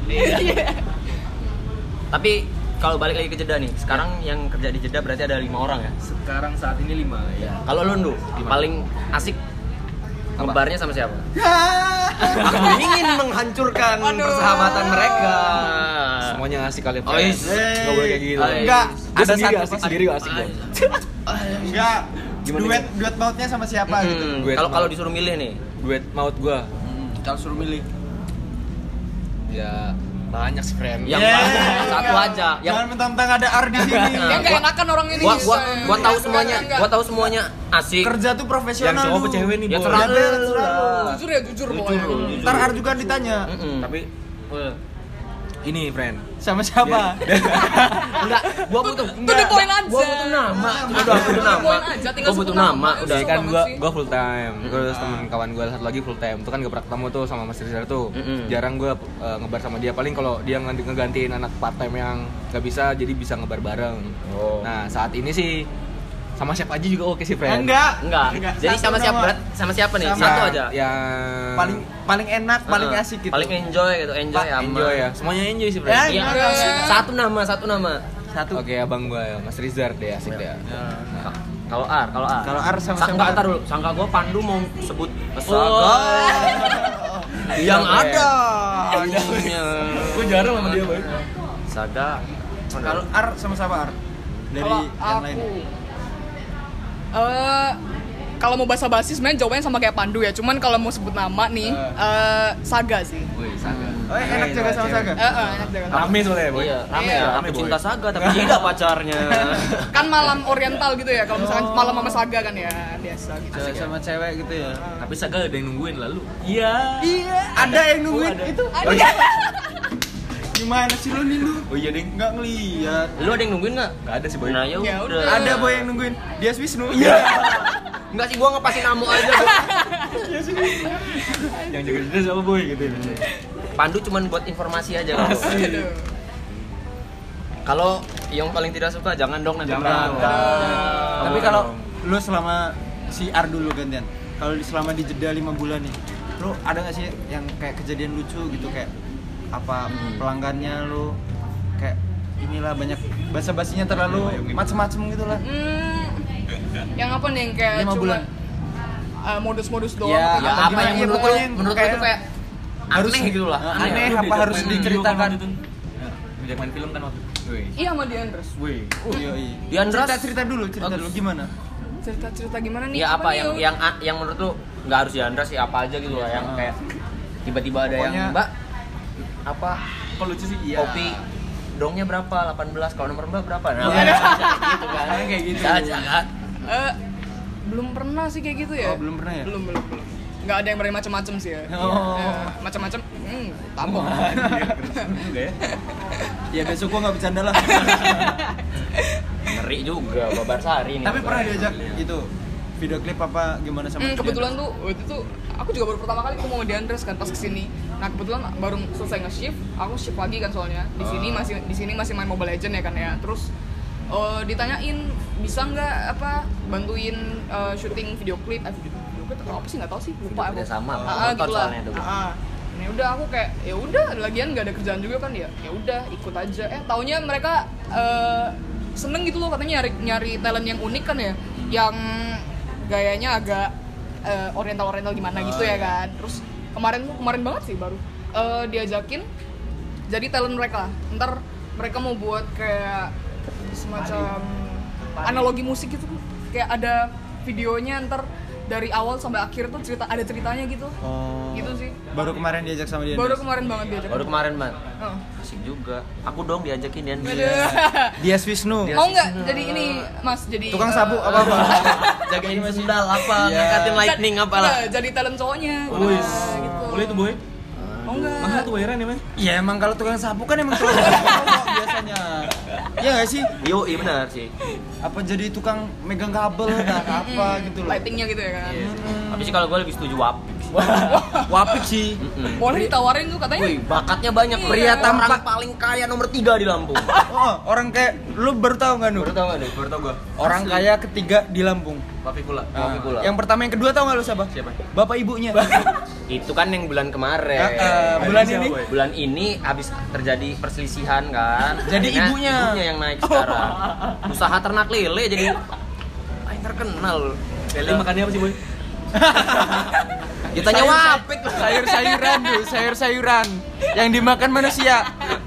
Tapi kalau balik lagi ke Jeddah nih, sekarang yang kerja di Jeddah berarti ada 5 orang ya. Sekarang saat ini 5 ya. Kalau lu Ndu, paling asik ngebarnya sama siapa? Aku ingin menghancurkan persahabatan mereka. Semuanya ngasih kali ya. Oh, is. Enggak boleh kayak gitu. Enggak, Gue ada sendiri satu asik sendiri gak asik gua. Enggak. Gimana, Duet mautnya sama siapa gitu. Duet Kalau maut. disuruh milih nih, Duet maut gua. Kalau suruh milih. Ya banyak sih friend. yang satu aja. Yang Jangan mentang-mentang ada R di sini. Yang gak enakan orang ini. gua tahu semuanya, Enggak. gua tahu semuanya asik. Kerja tuh profesional. Yang cowok lu. apa cewek nih, Ya Boy? terserah lu. Jujur ya, jujur pokoknya. Ntar R juga ditanya. Tapi ini friend. Sama siapa? Enggak, gua butuh. To the point aja. Gua butuh nama. Udah butuh nama. Point aja, tinggal Gua butuh sebut nama. nama. Udah. Jadi kan banget sih. gua full time. Terus temen kawan gua satu lagi full time. Itu kan gak pernah ketemu tuh sama Mas Rizal tuh. Jarang gua ngebar sama dia. Paling kalau dia ngegantiin anak part time yang gak bisa, jadi bisa ngebar bareng. Oh. Nah saat ini sih sama siapa aja juga oke sih friend. Enggak. Enggak. Jadi Satu sama siapa? nama. Sama siapa nih? Sama. Satu aja. Yang Paling enak, paling asik gitu. Paling enjoy gitu, enjoy aman. enjoy ya. Semuanya enjoy sih friend. Ya, Iya. enjoy. Satu nama. Satu. Oke abang gua ya, Mas Rizal deh asik deh. Kalau R. Kalau R sama Sangka siapa? ntar dulu. Sangka gua Pandu mau sebut Saga. Yang Yang ada. Gua jarang sama dia, Boy. Saga. Kalau R sama siapa R? Dari Kalau yang lain. aku kalau mau basa-basi sebenarnya jawabannya sama kayak Pandu ya. Cuman kalau mau sebut nama nih Saga sih. Wih, Saga. Oh, enak juga sama Saga. Enak juga. Rame soalnya, Boy. Iya, rame Iya. ya. Aku Rame, cinta Boy. Saga tapi tidak pacarnya. Kan malam oriental gitu ya. Kalau misalkan malam sama Saga kan ya biasa gitu. Cewek sama cewek gitu ya. Tapi Saga ada yang nungguin lalu. Iya. Iya, ada yang nungguin itu. Gimana sih lu nih lu? Oh iya, Ding. Nggak ngeliat. Lu ada yang nungguin enggak? Enggak ada sih, Boy. Nah, ya Ya udah. udah. Ada boy yang nungguin. Dia Wisnu. Iya. Enggak sih, gua ngepasin Amo aja. Yang jaga siapa, Boy gitu. Pandu cuman buat informasi aja. Aduh. Kalau yang paling tidak suka jangan dong nanti Jangan. berantem. Tapi kalau lu selama si R dulu gantian. Kalau selama di Jeddah 5 bulan nih, lu ada nggak sih yang kayak kejadian lucu gitu kayak apa pelanggannya lu kayak inilah banyak basa-basinya terlalu macem-macem gitu lah. Yang apa nih yang kayak 5 cuma bulan. modus-modus doang. Ya, atau apa gimana? yang Ya, menurut pokoknya lu yang menurut kayak- gue tuh kayak Aneh gitu lah. Aneh apa harus diceritakan? Ngajak main film kan waktu itu. Wih. iya sama Diandres. Wih. Iya. Diandras Cerita dulu gimana? Cerita gimana nih? ya apa nih, Yul? yang menurut lu nggak harus Diandras ya apa aja gitu lah yang kayak tiba-tiba ada yang Pokoknya- Mbak apa Kok lucu sih? kopi dongnya berapa 18 kalau nomor Mbak berapa nah Iya. gitu kan Kayak gitu. Bisa aja kan Belum pernah sih kayak gitu ya. Oh, belum pernah ya? Belum. nggak ada yang berani macam-macam sih ya. Oh. Ya, macam-macam, tampok. Juga ya. Ya besok gua nggak bercanda lah. Ngeri juga Babar Sari nih. Tapi pernah diajak gitu video klip apa gimana sama Kebetulan tuh waktu itu aku juga baru pertama kali ketemu sama Diandres kan pas kesini. Nah kebetulan baru selesai nge-shift, aku shift lagi kan soalnya. Di sini masih main Mobile Legend ya kan ya. Terus ditanyain bisa nggak bantuin syuting video klip, video klip atau apa sih nggak tahu sih, lupa aku. Sama, gitu lah. soalnya itu. Nah udah aku kayak ya udah lagian nggak ada kerjaan juga kan ya udah ikut aja. Taunya mereka seneng gitu loh katanya nyari talent yang unik kan ya, yang gayanya agak oriental gimana gitu ya kan. Terus kemarin banget sih baru diajakin jadi talent mereka. Ntar mereka mau buat kayak semacam analogi musik gitu, kayak ada videonya ntar dari awal sampai akhir tuh ada ceritanya gitu. Gitu sih. Baru kemarin diajak sama dia. Baru kemarin banget diajak. Baru kemarin banget. Asik juga. Aku dong diajakin Dian. Dia Wisnu. Mau nggak jadi ini Mas, jadi Tukang sabu apa? Jagain sendal apa, ngangkatin lightning apa lah. Jadi talent cowoknya. Wih. Gitu. Boleh tuh, Boy. Mau nggak? Mahal tuh bayaran ya, Men? Ya emang kalau tukang sapu kan emang cowok biasanya. Iya nggak sih? Yo, iya benar sih. Apa jadi tukang megang kabel apa gitu loh. Lightingnya gitu ya kan. Tapi sih kalau gue lebih setuju Wapik sih. Wapik sih. Boleh ditawarin tuh katanya. Wih, bakatnya banyak. Iya. Pria tampak paling kaya nomor 3 di Lampung. Oh, orang kayak lu baru tahu nggak nu? Baru tau gak deh? Baru tau gua. Orang kaya ketiga di Lampung. Wapik pula. Ah, pula. yang pertama yang kedua tahu nggak lu siapa? Siapa? Bapak ibunya. Itu kan yang bulan kemarin. Bulan Siapa, ini Boy? Bulan ini habis terjadi perselisihan kan. Jadi Akhirnya ibunya. yang naik sekarang. Usaha ternak lele jadi paling terkenal. Lele makannya apa sih, Boy? Ditanya Wapik. sayur-sayuran tuh, sayur-sayuran yang dimakan manusia.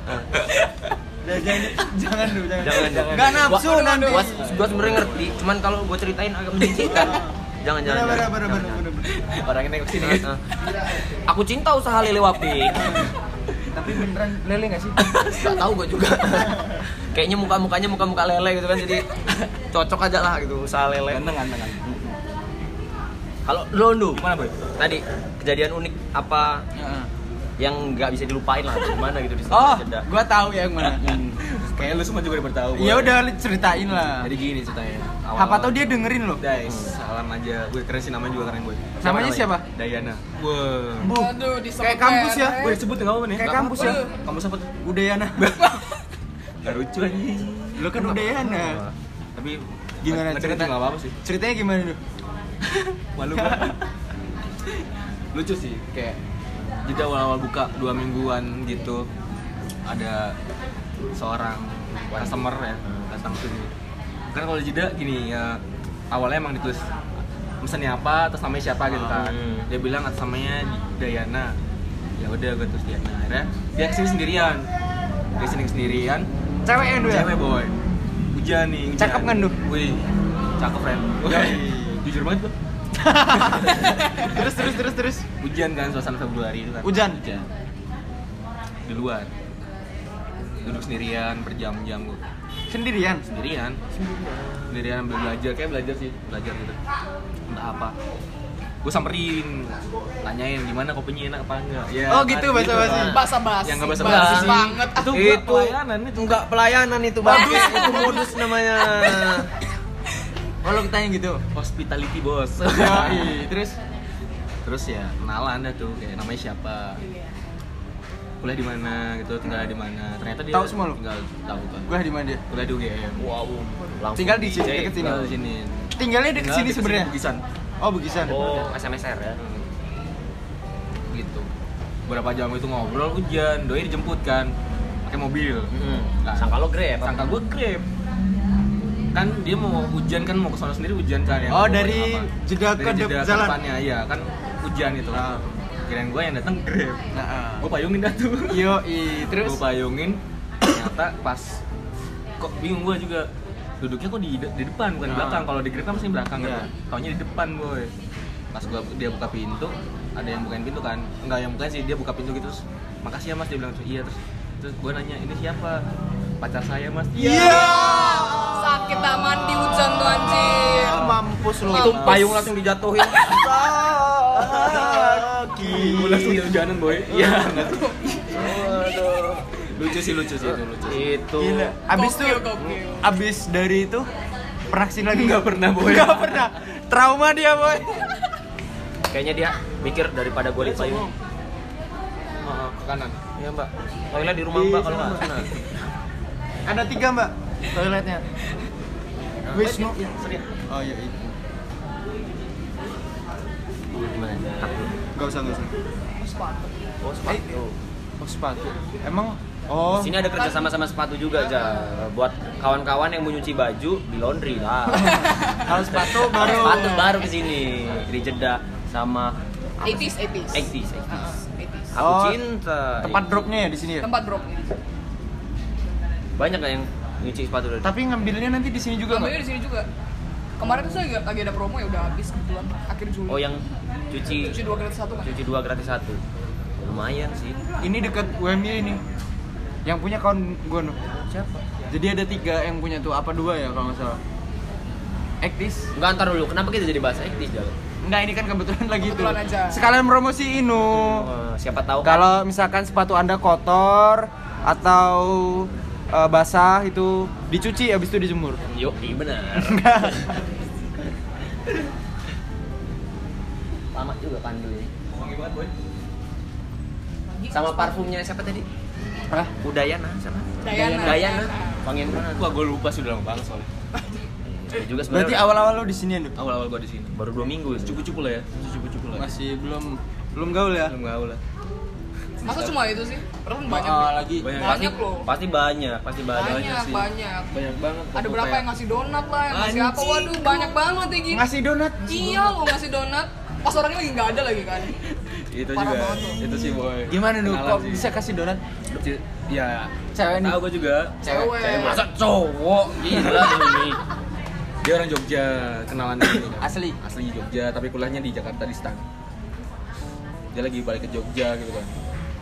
Jangan dulu, Jangan. Nggak nafsu nanti. Gua sebenarnya ngerti, cuman kalau gua ceritain agak menjijikan. Jangan. Bener. Orangnya nengok sini. Aku cinta usaha lele Wapik. Tapi beneran lele nggak sih? Gak tahu gue juga. Kayaknya muka-mukanya muka-muka lele gitu kan, jadi cocok aja lah gitu usaha lele. Ganteng. Kalau lo Mana, Boy? tadi kejadian unik apa yang nggak bisa dilupain lah, gimana gitu di Oh, selama jeda? gua tahu yang mana. Kayak lu semua juga udah tahu. Boy. Ya udah lu ceritain lah. Jadi gini ceritanya. Apa tahu dia dengerin lo? Guys, salam aja. Gue keren sih, namanya juga keren, Boy. Namanya siapa? Dayana. Wah. Aduh, disebut Kayak kampus ya? Gue disebut enggak apa nih? Kayak kampus ya? Kampus apa tuh? Udayana. Gak lucu aja. Lu kan Udayana. Tapi Gimana cerita cerita? enggak apa-apa sih. Ceritanya gimana lu? Malu gua. Lucu sih, kayak jeda awal-awal buka 2 mingguan gitu, ada seorang customer ya datang ke sini. Kan kalau jeda gini ya, awalnya emang ditulis pesannya apa, atas namanya siapa gitu kan. Dia bilang atas namanya Dayana. Ya udah gue tulis Dayana. Akhirnya dia kesini sendirian. Cewek yang ya? Cewek, Boy. Hujan nih. Hujan. Cakep kan, Du? Wih, cakep, friend. Jujur banget tuh. Terus. Hujan kan, suasana Februari itu kan. Hujan? Di luar. Duduk sendirian berjam-jam gua. Sendirian. Sendirian ambil belajar gitu. Entah apa. Gue samperin, tanyain gimana kopinya enak apa enggak. Ya, Oh, gitu, basa-basi. kan. Basa-basi. Yang nggak basa-basi sih. banget. Itu Itu pelayanan itu. enggak pelayanan itu bagus, itu modus namanya. Oh, lu tanya gitu. Hospitality, Bos. Yoi, Terus ya kenalan dah tuh, kayak namanya siapa, kuliah di mana gitu, tinggal di mana. Ternyata dia Tahu semua lu? tinggal tahu kan. Gua di mana dia? Kuliah di UGM. Wow. Langsung Tinggal di sini, DJ. deket sini. Tinggal di sini. Tinggalnya deket sini sebenarnya. Bugisan. Oh, Bugisan. Oh, SMSR ya. Gitu. Berapa jam itu ngobrol, hujan, doi dijemput kan pakai mobil. Nah, Sangka lo Grab. sangka gue Grab. Kan dia mau hujan kan, mau ke sana sendiri hujan kan ya. Oh, Mau dari apa. jeda ke Dari jeda jalan. depannya, iya kan hujan itu. Kirain gue yang datang Grab. Nah, Gue payungin dah tuh. terus Gue payungin, ternyata pas kok bingung gue juga, duduknya kok di depan bukan di belakang. Kalau di Grab kan pasti belakang Iya. kan. Taunya di depan, boy. Pas dia buka pintu, ada yang bukain pintu kan. Enggak, yang bukain sih, dia buka pintu gitu terus, makasih ya Mas, dia bilang iya. Terus gue nanya, ini siapa? Pacar saya, Mas. Iya. Sakit aman di hujan tuh anjir. Mampus lu. Itu payung langsung dijatuhin. Gue langsung hujanan boy. Iya. Lucu sih itu lucu. Itu. Gila. Abis tuh, Gokil. abis dari itu pernah kesini lagi? Nggak pernah, boy. Nggak pernah. Trauma dia boy. Kayaknya dia mikir daripada gue lipat ini. Ke kanan. Iya mbak. Toilet di rumah mbak kalau nggak sana. Ada 3 mbak toiletnya. Wisnu. Serius. Oh iya itu. Gimana? Gak usah. Sepatu. Oh sepatu. Oh sepatu. Emang? Oh. Sini ada kerja sama sepatu juga aja. Buat kawan-kawan yang mau nyuci baju di laundry lah. Kalau sepatu Baru baru. sepatu baru ke sini di Jeddah sama 80s. 80s. 80s. Aku Oh, cinta. Tempat dropnya ya di sini ya. Tempat dropnya. Banyak nggak yang nyuci sepatu dari? Tapi ngambilnya nanti di sini juga Ambilnya nggak? di sini juga. Kemarin tuh saya lagi ada promo ya udah habis kebetulan akhir Juli. Oh yang cuci Cuci 2 gratis 1 kan? cuci 2 gratis 1. Lumayan sih. Ini dekat UMY ini. Yang punya kawan gue nuh. Siapa? Jadi ada 3 yang punya tuh, apa 2 ya kalau nggak salah. Ektis. Enggak, antar dulu. Kenapa kita jadi bahas ektis Jal? Enggak, ini kan kebetulan lagi itu. Kebetulan aja. Sekalian promosi Inu. Siapa tahu kan? Kalau misalkan sepatu Anda kotor atau basah itu dicuci habis itu dijemur. Yuk, iya benar. Lama juga pandu ini. Wangi banget boy. Sama parfumnya siapa tadi? Hah? Udayana siapa? Dayana. Wangian mana? Wah gue lupa sudah lama banget soalnya. Ini juga Berarti sebenarnya awal-awal lo di sini ya, Nduk? Awal-awal gue di sini. baru 2 minggu ya. Cupu-cupu lah ya. Cupu-cupu lah. Masih belum gaul ya? Belum gaul lah. Masa cuma itu sih? Padahal kan banyak. Lagi Banyak. Pasti Banyak loh. pasti banyak, pasti banyak. Banyak. Banyak banget. Ada berapa yang ngasih donat lah, yang ngasih apa? Waduh, banyak banget ya gitu. ngasih donat. Iya lo ngasih donat. Pas orangnya lagi nggak ada lagi kan. Itu Parah juga. banget tuh. Itu sih boy. Gimana Nduk? Kenalan Kok sih. bisa kasih donat? Ya. Cewek nih. Tahu gue juga. Cewek. Masa cowok gila ini. Dia orang Jogja, kenalan di sini. Asli. Asli Jogja, tapi kuliahnya di Jakarta di Stan. Dia lagi balik ke Jogja gitu kan.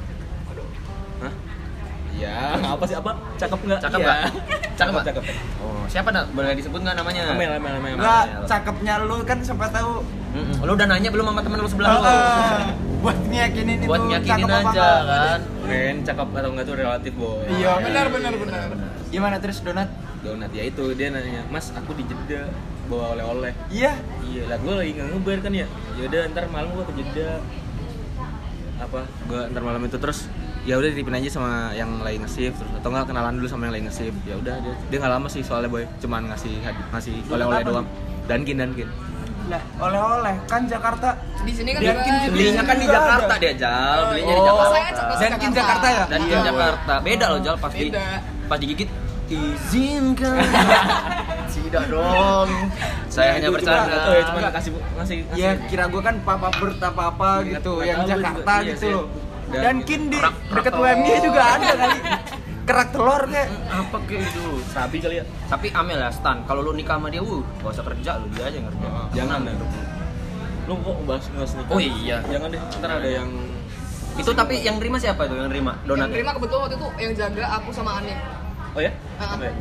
Hah? Iya, apa sih apa? Cakep nggak? Cakep Iya. nggak? Cakep nggak? Cakep. Oh, siapa nak? Boleh disebut nggak namanya? Amel. Enggak, cakepnya lu kan siapa tahu. Lu udah nanya belum sama temen lu sebelah lu? Buat ngiyakinin itu. Buat nyakinin cakep apa aja enggak. kan. Men, cakep atau enggak tuh relatif boy. Iya, Benar. Gimana terus donat? Donat ya itu dia nanya, Mas aku di Jeddah bawa oleh-oleh. Iya. Iya lah, gue lagi nggak ngebar kan ya. Yaudah ntar malam gue ke Jeddah. Apa? Gue ntar malam itu terus ya udah dititipin aja sama yang lain nge-shift terus atau enggak kenalan dulu sama yang lain nge-shift. Ya udah dia nggak lama sih soalnya boy, cuman ngasih oleh-oleh apa doang. Dankin. Lah, oleh-oleh kan Jakarta. Di sini kan Dia juga. bikin Belinya kan di Juga Jakarta ada. dia Jal, belinya di Oh. Jakarta. Saya Dankin Jakarta ya? Dan di Iya. Jakarta. Beda loh Jal pasti. Beda. Pas digigit izinkan. Tidak dong. Saya hanya bercanda. Oh ya cuma ngasih. Ya kira gua kan papa apa Iya, gitu, nggak yang tahu gua Jakarta juga. Iya gitu sih. loh. Dan Dankin di kerak dekat telur. UMY juga ada kali. Kerak telur kayak. Apa kayak itu? Sapi kali ya. Tapi Amel ya Stan, kalau lu nikah sama dia, gak usah kerja lu, dia aja yang kerja. Jangan deh. Lu kok bahas nikah? Oh iya. Jangan deh, ntar ada yang Itu tapi yang terima siapa itu yang terima? Yang Donat. terima kebetulan waktu itu yang jaga aku sama Anin. Oh ya? Ah. Apa ya?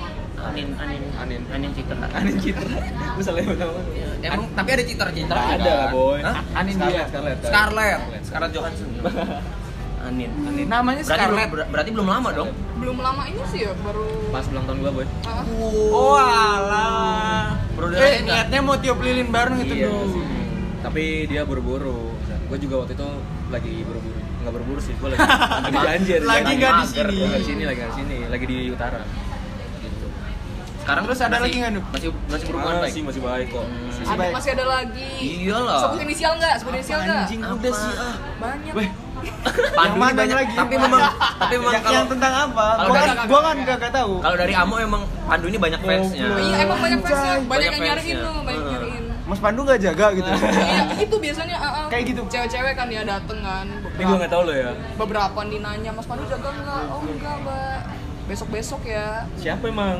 Anin Citra. Anin Citra. Lu salah nama. Emang tapi ada Citra Nggak ada lah boy. Hah? Anin dia. Scarlett Johansson. Anin. Namanya Berarti Scarlett. berarti belum lama dong. Belum lama ini sih ya, baru. Pas ulang tahun gua boy. Ah. Oh alah. Baru dari Niatnya mau tiup lilin bareng gitu Iya dulu. sih. Tapi dia buru-buru. Gue juga waktu itu lagi buru-buru. Nggak buru-buru sih, gue lagi janji. Lagi nggak di mager. sini. Lagi nggak di sini, lagi di utara. Gitu. Sekarang Terus ada lagi nggak, Nuk? Masih berhubungan baik. Masih baik kok. Masih baik. Masih ada lagi. Iyalah. Sebut inisial nggak? Sebut inisial nggak? Anjing udah sih ah. Banyak. Yang mana banyak lagi? Tapi memang Yang, kalau yang tentang apa? kalau Gua dari- kan gua kan gak tahu. kalau dari Amo emang Pandu ini banyak fansnya. Oh, Iya emang banyak fansnya, banyak Banyak yang nyariin fansnya. tuh, banyak yang nyariin. Mas Pandu gak jaga gitu. Iya, itu biasanya Kayak gitu. Cewek-cewek kan ya dateng kan. Ini gue nggak tahu lo ya. Beberapa nih nanya, Mas Pandu jaga enggak? Oh enggak, Mbak. Besok-besok ya. Siapa emang?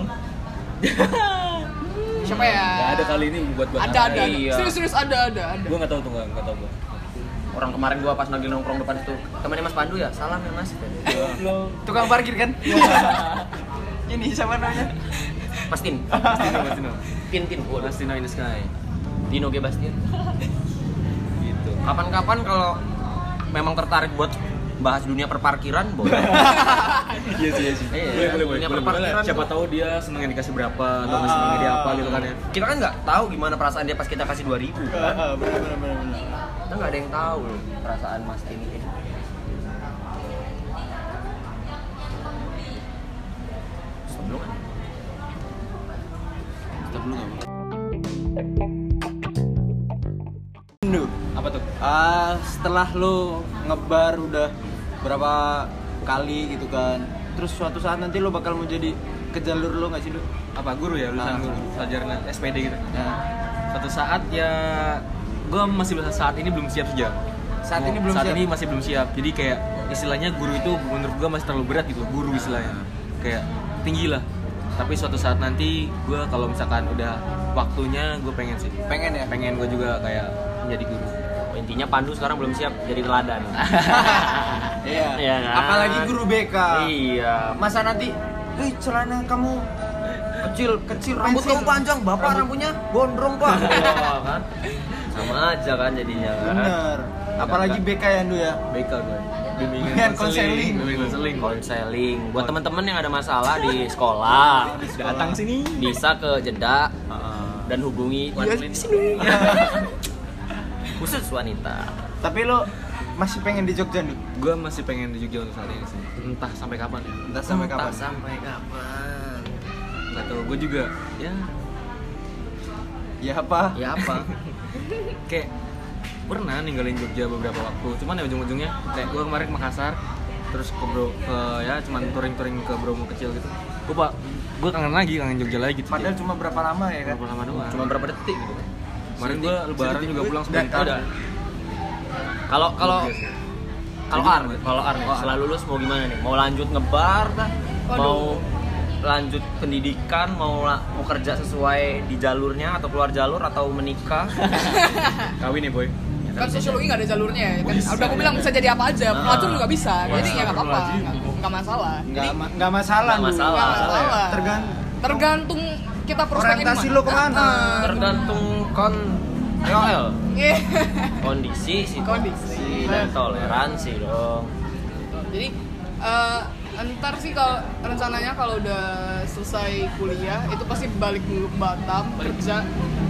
Siapa ya? Nggak ada kali ini buat Ada. Iya. Serius ada. Gue nggak tahu tuh nggak tahu gue. Orang kemarin gua pas lagi nongkrong depan situ, temannya Mas Pandu ya, salam ya Mas. Lo Tukang parkir kan? Ini siapa namanya? Mastin. Pastino. Pin. Pastino in the sky. Dino Gebastian. Gitu. Kapan-kapan kalau memang tertarik buat bahas dunia perparkiran boleh. Iya sih. Dunia perparkiran Siapa tuh. tahu dia seneng yang dikasih berapa atau nggak seneng dia apa gitu kan ya. Kita kan nggak tahu gimana perasaan dia pas kita kasih 2.000 kan. Bener. Kita nggak ada yang tahu loh perasaan Mas Tim ini. Sebelum kan? Stop dulu nggak? Duh, Apa tuh? setelah lo ngebar udah berapa kali gitu kan, terus suatu saat nanti lo bakal mau jadi ke jalur lo nggak sih lo? Apa guru ya, lulusan guru, pelajaran SPD gitu. Nah, Suatu saat ya gue masih saat ini belum siap sejak. Saat ini belum siap? ini masih belum siap. Jadi kayak istilahnya guru itu menurut gue masih terlalu berat gitu, guru istilahnya. Kayak tinggi lah. Tapi suatu saat nanti gue kalau misalkan udah waktunya gue pengen sih. pengen ya? Pengen gue juga kayak menjadi guru. Intinya Pandu sekarang belum siap jadi teladan. Iya. Iya kan? Apalagi guru BK. Iya. Masa nanti, celana kamu kecil, Rambut pensil." kamu panjang, bapak rambutnya gondrong pak. Wah, kan? Sama aja kan jadinya kan. Bener. Apalagi BK ya Ndu ya. BK gue. Bimbingan konseling. Bimbingan konseling. Konseling. Buat teman-teman yang ada masalah di sekolah, Datang sini. bisa ke Jeddah dan hubungi Iya. khusus wanita. Tapi lo masih pengen di Jogja Ndu? Gue masih pengen di Jogja untuk saat ini sih. Entah sampai kapan ya. Entah sampai kapan. Tak sampai kapan? Gak tau. Gue juga ya Ya apa? Ya apa? kayak pernah ninggalin Jogja beberapa waktu. Cuman ya ujung-ujungnya kayak gue kemarin ke Makassar, terus ya cuman touring-touring ke Bromo kecil gitu. Gue kangen Jogja lagi gitu. Padahal cuma berapa lama ya kan? berapa lama doang. Cuma berapa detik gitu. Kemarin gue lebaran juga pulang sebentar. Udah. Kalau Jadi Ar nih, setelah lulus mau gimana nih? Mau lanjut ngebar kah? Mau lanjut pendidikan, mau kerja sesuai di jalurnya atau keluar jalur atau menikah? Kawin nih boy. Kan sosiologi nggak ada jalurnya ya kan. Udah aku bilang bisa jadi apa aja, pelacur juga bisa. Jadi ya nggak apa-apa, nggak masalah. Nggak masalah Nggak Ndu. masalah. Nggak masalah. Tergantung kita prospeknya orientasi di lo kemana. Tergantung KOL, Iya. kondisi, situasi, dan toleransi dong. Jadi ntar sih kalau rencananya kalau udah selesai kuliah itu pasti balik dulu ke Batam kerja.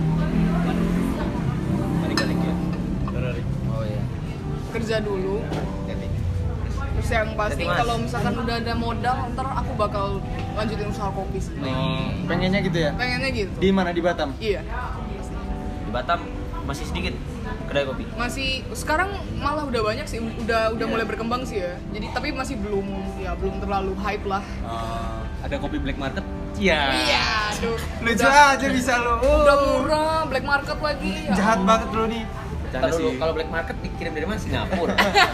Balik-balik ya. Oh iya. Kerja dulu. Terus yang pasti Jadi, Mas, kalau misalkan udah ada modal ntar aku bakal lanjutin usaha kopi sih. Pengennya gitu ya? Pengennya gitu. Di mana, di Batam? Iya. Di Batam masih sedikit kedai kopi. Masih sekarang malah udah banyak sih, udah mulai berkembang sih ya. Jadi tapi masih belum terlalu hype lah. Ada kopi black market? Iya. Iya, aduh. Lucu Udah- aja bisa lo. Udah murah, black market lagi. Ya Jahat ampun. banget lo nih. Bercanda Dulu sih. kalau black market dikirim dari mana? Singapura.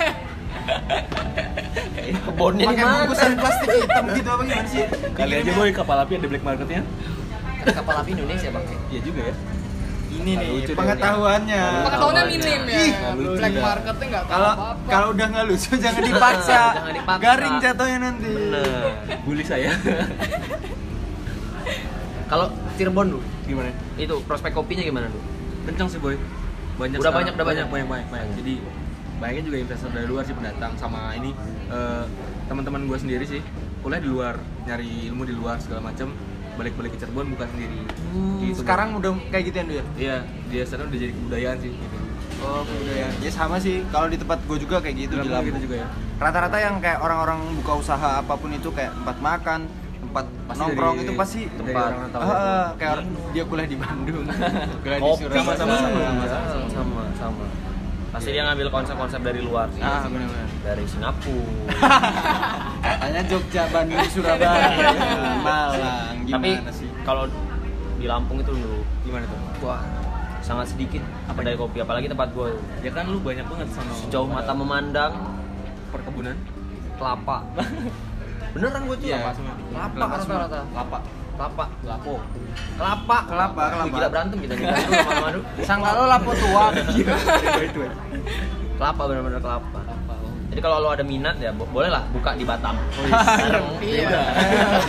Kebonnya di Pakai mana? bungkusan plastik hitam gitu apa gimana sih? Kali aja boy kapal api ada black marketnya. Kapal api Indonesia bang. Iya juga ya. Ini Nggak nih lucu deh, pengetahuannya. Pengetahuannya minim ya. Ih, lucu Black dah. marketnya nggak tahu Kalau apa-apa. kalau udah nggak lucu jangan dipaksa. Jangan dipaksa. Garing jatuhnya nanti. Bener. Bully saya. Kalau Cirebon dulu, Gimana? itu prospek kopinya gimana dulu? Kencang sih boy. Banyak Udah sekarang. banyak. banyak. Jadi banyaknya juga investor dari luar sih pendatang sama ini teman-teman gue sendiri sih kuliah di luar, nyari ilmu di luar segala macam, balik-balik ke Cirebon bukan sendiri. Gitu, Sekarang udah kayak gitu ya Ndu ya? iya, dia sekarang udah jadi kebudayaan sih gitu. Oh, budaya. Ya sama sih. Kalau di tempat gue juga kayak gitu di Lampung Lampung. gitu juga ya. Rata-rata yang kayak orang-orang buka usaha apapun itu kayak tempat makan, tempat Pasti nongkrong dari- itu pasti dari tempat. orang tahu ya. Kayak dia kuliah di Bandung, kuliah di Kopi Surabaya. sama. Pasti dia ngambil konsep-konsep dari luar sih. Ah, benar-benar. Dari Singapura. Katanya Jogja, Bandung, Surabaya, Malang. Gimana Tapi sih? kalau di Lampung itu dulu, Gimana tuh? wah sangat sedikit kedai kopi, apalagi tempat gue. Ya kan lu banyak banget sana. Sejauh mata memandang perkebunan. kelapa. Beneran gue tuh Iya, kelapa. semua. Kelapa Kelapa semua. rata-rata. Kelapa. Kelapa. Lapo. Kelapa. Wih, gila berantem kita nih. Madu. Sangka lo lapo tua. Itu. Kelapa bener-bener kelapa. Jadi kalau lo ada minat ya boleh lah buka di Batam. Iya.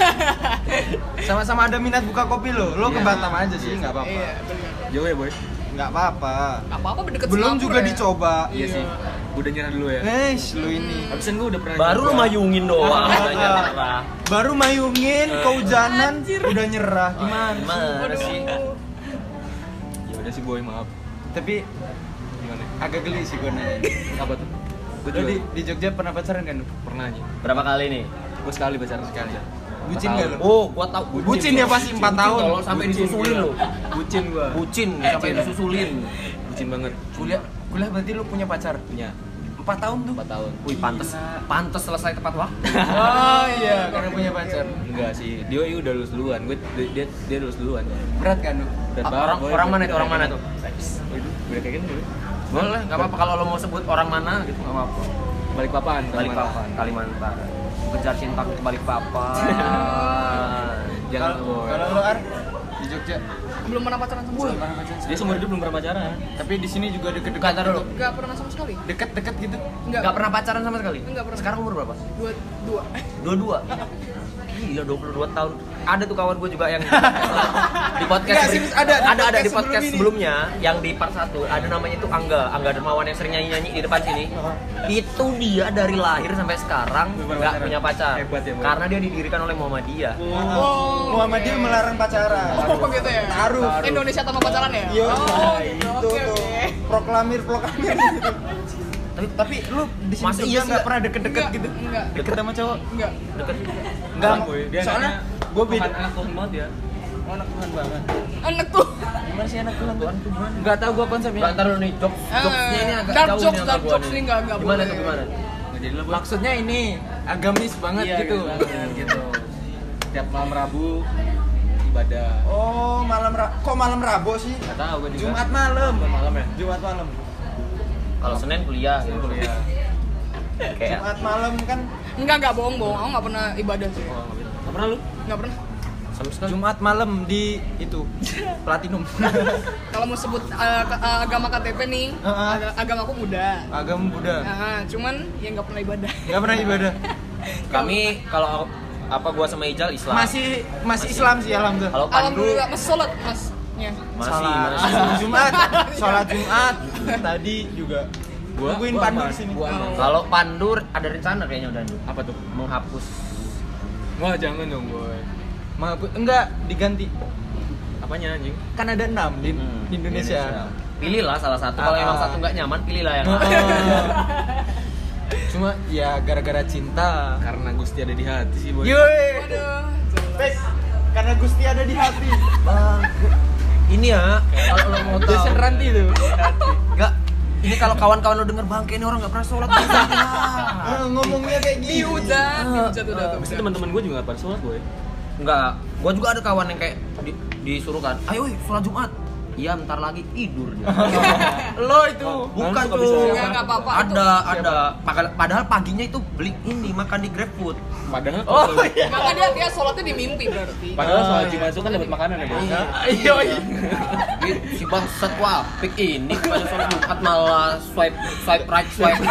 Sama-sama ada minat buka kopi lo ke Iya. Batam aja sih, nggak apa-apa. Iya, benar. Jauh ya boy. nggak apa-apa. Nggak apa-apa deket Belum Singapura juga ya. dicoba. Iya sih. Gue udah nyerah dulu ya. Lu ini. Habisan gue udah pernah Baru lu nyoba. mayungin doang, udah nyerah. Baru mayungin, kehujanan, udah nyerah. Gimana sih? Ya udah sih boy, maaf. Tapi Gimana? agak geli sih gue nanya. Apa tuh? Gue Lu juga di Jogja pernah pacaran kan lu? pernah aja. Berapa kali nih? Gue sekali pacaran sekali. Bucin nggak lu? Oh, gua tahu. Bucin ya pasti 4 tahun. Kalau sampai disusulin lo. Bucin gue. Bucin sampai disusulin. Bucin banget. Kuliah berarti lu punya pacar? Punya 4 tahun tuh? 4 tahun. Wih, pantes selesai tepat waktu. Oh iya, karena punya pacar. Enggak sih, dia udah lulus duluan. Dia lulus duluan. Berat kan lu? Berat banget, boy. Orang mana itu? Orang mana tuh? Udah kayak gini, boy. Boleh, nggak apa-apa kalau lo mau sebut orang mana gitu nggak apa-apa. Balikpapan, Balikpapan, Kalimantan. Kejar cinta ke Balikpapan. Jangan, Kalau boy. kalau lu Ar di Jogja Belum pernah pacaran sama sekali. pernah pacaran? Dia seumur hidup belum pernah pacaran. Tapi di sini juga deket-deket. Kata dulu. Nggak pernah sama sekali. Deket-deket gitu. Nggak pernah pacaran sama sekali? Nggak pernah. Sekarang umur berapa? Dua. 22. Gila 22 tahun. Ada tuh kawan gue juga yang di podcast Nggak, serius, ada di ada di podcast podcast sebelum ini. sebelumnya yang di part 1 ada namanya itu Angga Dermawan yang sering nyanyi di depan sini. Itu dia dari lahir sampai sekarang Belum nggak pacaran. punya pacar. Hebat ya, Boy. Karena dia didirikan oleh Muhammadiyah. Oh. Muhammadiyah melarang pacaran. Oh gitu ya. Taruh. Indonesia tanpa pacaran ya? Iya, Oh, gitu. itu Oke, tuh. oke. Proklamir gitu. Tapi lu di sini Masa Jogja iya sih, nggak pernah deket-deket Enggak, gitu? enggak. Deket sama cowok? Enggak. Deket. Enggak, boy. Dia soalnya anaknya gue beda. Anak Tuhan banget ya. Oh, anak Tuhan banget. Anak tuh. Gimana sih anak Tuhan tuh? Enggak tahu gue konsepnya. Nggak, ntar dulu nih jokesnya ini agak dark jauh jokes, nih sama dark gua jokes ini nggak Gimana boleh. tuh gimana? Nggak jadi lah, boy. Maksudnya ini agamis banget Iya, gitu. gitu. Tiap malam Rabu ibadah. Oh, kok malam Rabu sih? Nggak tahu gue juga. Jumat malam. Jumat malam ya. Jumat malam. Kalau Senin kuliah gitu. Kuliah. Kayak Jumat malam kan Enggak bohong. Aku nggak pernah ibadah sih. Oh, nggak pernah lu? Nggak pernah. sama sekali. Jumat malam di itu Platinum. Kalau mau sebut agama KTP nih, agama aku Buddha. Agama Buddha. Nah, cuman ya nggak pernah ibadah. Nggak pernah ibadah. Kami kalau gua sama Ijal Islam. Masih Islam sih alhamdulillah. Kalau Pandu Alhamdulillah, masih sholat masnya. masih. Jumat, sholat Jumat. Tadi juga. Gua Tungguin gua Pandu aman. di sini. Gua aman. Kalau Pandur ada rencana kayaknya udah Apa tuh? menghapus. Wah, jangan dong, boy. Enggak diganti. Apanya anjing? Kan ada 6 di Indonesia. Pilihlah salah satu. Kalau emang satu nggak nyaman, pilihlah yang lain. Cuma ya gara-gara cinta. Karena Gusti ada di hati sih, boy. Yoi. Aduh. Pek, karena Gusti ada di hati. Ini ya, kalau lo mau tahu. Jason Ranti tuh. Enggak. Ini kalau kawan-kawan lo denger bangke ini orang nggak pernah sholat. Ngomongnya kayak gini. Dihujat udah tuh. Pasti teman-teman gue juga nggak pada sholat, boy. Enggak. Gua juga ada kawan yang kayak disuruh kan, ayo sholat Jumat. Iya, bentar lagi tidur dia. Lo itu. Bukan Kok tuh. bisa? Nggak apa-apa. Ada. Padahal paginya itu beli ini makan di GrabFood. Padahal Karena dia sholatnya di mimpi berarti. Padahal sholat Jumat itu kan dapat makanan ya, boy. Iya. Si bangsat wah, pik ini pada sholat Jumat malah swipe right.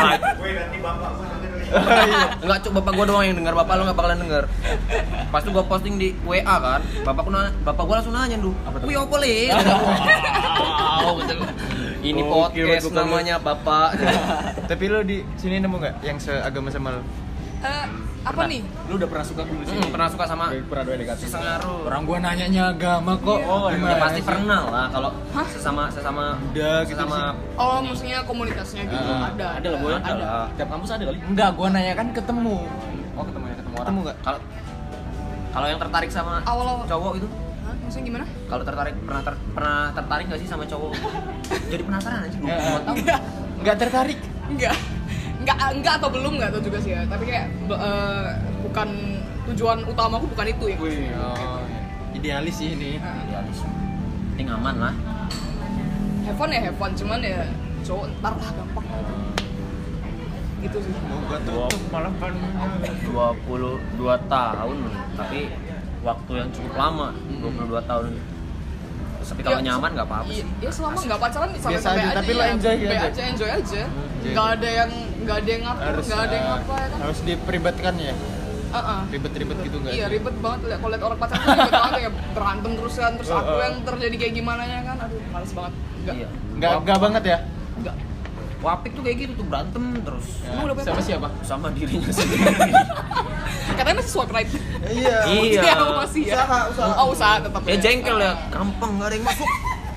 Enggak, coba bapak gua doang yang dengar, bapak lo enggak bakalan denger. Pas itu gua posting di WA kan, bapak gua langsung nanya dulu. Wih, opo le? Wow, gitu. Ini podcast namanya bapak. Tapi lo di sini nemu nggak yang seagama sama lo? Apa nih? Lu udah pernah suka dulu sih? Pernah suka sama Pernah doa negatif. sesengaruh. Orang gua nanyanya agama kok. Oh, Ya pasti pernah lah kalau sesama Udah, gitu sesama Oh, maksudnya komunitasnya gitu. Ada. Ada lah, boy. Ada. Tiap kampus ada kali. Enggak, gua nanya kan ketemu. Oh, ketemu orang. Ketemu nggak? kalau yang tertarik sama Awal-awal. cowok itu, Hah? Maksudnya gimana? kalau pernah tertarik nggak sih sama cowok? Jadi penasaran aja, mau tahu. Enggak tertarik. Enggak atau belum enggak tahu juga sih ya. Tapi kayak bukan tujuan utamaku bukan itu ya. Wih, idealis sih ini. Idealis. Penting aman lah. Have fun cuman ya cowok ntar lah gampang. Gitu sih. Mau gua tutup malah kan. 22 tahun, tapi waktu yang cukup lama, 22 tahun. Tapi kalau Ya, nyaman nggak apa-apa sih. Ya selama nggak pacaran sampai Biasa sampai aja, aja. tapi lo ya. enjoy Sampai aja. aja, enjoy aja. Nggak ada yang ngatur, nggak ada yang apa ya kan. Harus diperibadkan ya. Ribet-ribet gitu enggak? Iya ribet banget kalau lihat orang pacaran tuh ribet banget kayak berantem terus kan, terus aku yang terjadi kayak gimana nya kan, aduh males banget. Iya. Enggak banget ya? Enggak. Wapik tuh kayak gitu tuh, berantem terus. Emang udah Sama siapa? Sama dirinya sendiri. Katanya masih swipe right. Iya. Iya. Iya, masih ya. Oh, usaha tetap. Ya jengkel ya, gampang nggak ada yang masuk.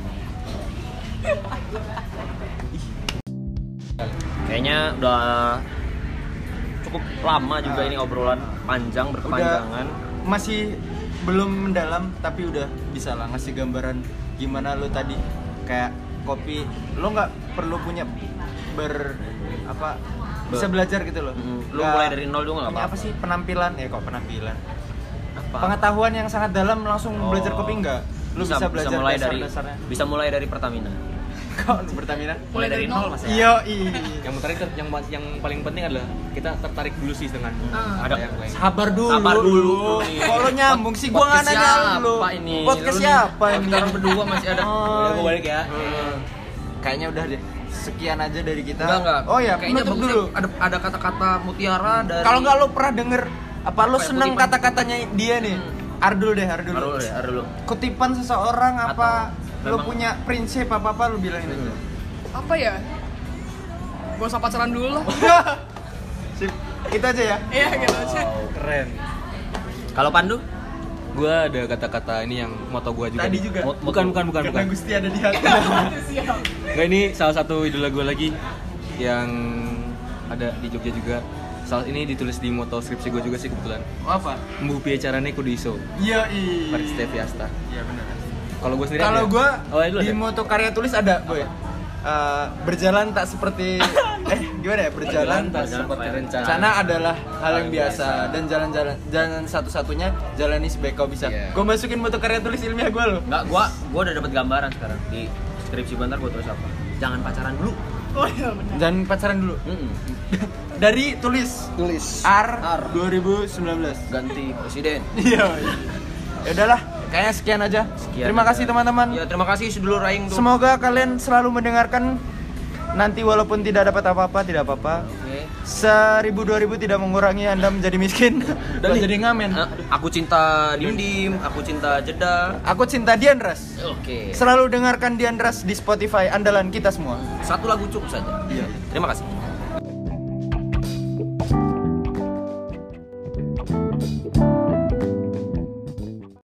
Kayaknya udah cukup lama juga ini obrolan panjang berkepanjangan. Masih belum mendalam tapi udah bisa lah ngasih gambaran gimana lo tadi kayak kopi. Lo nggak perlu punya bisa belajar gitu loh. Lu mulai dari nol juga nggak punya apa-apa. apa sih penampilan penampilan Apa? pengetahuan yang sangat dalam langsung belajar kopi enggak. Lu bisa belajar mulai dasar-dasarnya. bisa mulai dari Pertamina. Kok Pertamina? Mulai dari nol Mas ya. Iya. Yang terakhir yang paling penting adalah kita tertarik dulu sih dengan Ada yang lain. Sabar dulu. Sabar dulu. Kalau nyambung sih gua nggak nanya lu. Siapa ini? Podcast Lu nih, siapa ini? Kita orang berdua masih ada. Udah gue balik ya. Kayaknya udah deh. Sekian aja dari kita. Enggak. Oh ya, Kayaknya penutup bagusnya dulu. ada kata-kata mutiara dari. Kalau nggak lo pernah denger apa lo Apa ya, seneng kutipan? kata-katanya dia nih? Ardul deh. Taruh dulu. Kutipan seseorang apa Atau lo memang- punya prinsip apa lu bilangin aja. Apa ya? Gak usah pacaran dulu lah. Sip. Itu aja ya. Iya gitu aja. Keren. Kalau Pandu? Gue ada kata-kata ini yang moto gue juga. Tadi juga. Bukan. Karena Gusti ada di hati. Nggak, ini salah satu idola gue lagi yang ada di Jogja juga. Saat ini ditulis di moto skripsi gue juga sih kebetulan. Apa? Mbu piye carane kudu iso. Iya. Farid Steviasta. Iya benar. Kalau gue sendiri Kalau ada? gue Oh, lu di ada? moto karya tulis ada, Boy. Berjalan tak seperti gimana ya? Berjalan tak seperti rencana. rencana adalah hal yang biasa dan jalan satu-satunya jalani sebaik kau bisa. Iya. Gue masukin moto karya tulis ilmiah gue loh. Enggak, gua udah dapat gambaran sekarang di skripsi bentar gua tulis apa. Jangan pacaran dulu. Oh iya benar. Jangan pacaran dulu. Dari tulis R 2019. Ganti presiden. Iya. Ya udahlah, kayaknya sekian aja. Terima kasih teman-teman. Ya, terima kasih sedulur aing tuh. Semoga kalian selalu mendengarkan. Nanti walaupun tidak dapat apa-apa, tidak apa-apa. Oke. 1000-2000 tidak mengurangi Anda menjadi miskin dan jadi ngamen. Aku cinta Dim, aku cinta Jeda. Aku cinta Diandras. Oke. Selalu dengarkan Diandras di Spotify andalan kita semua. Satu lagu cukup saja. Iya. Terima kasih.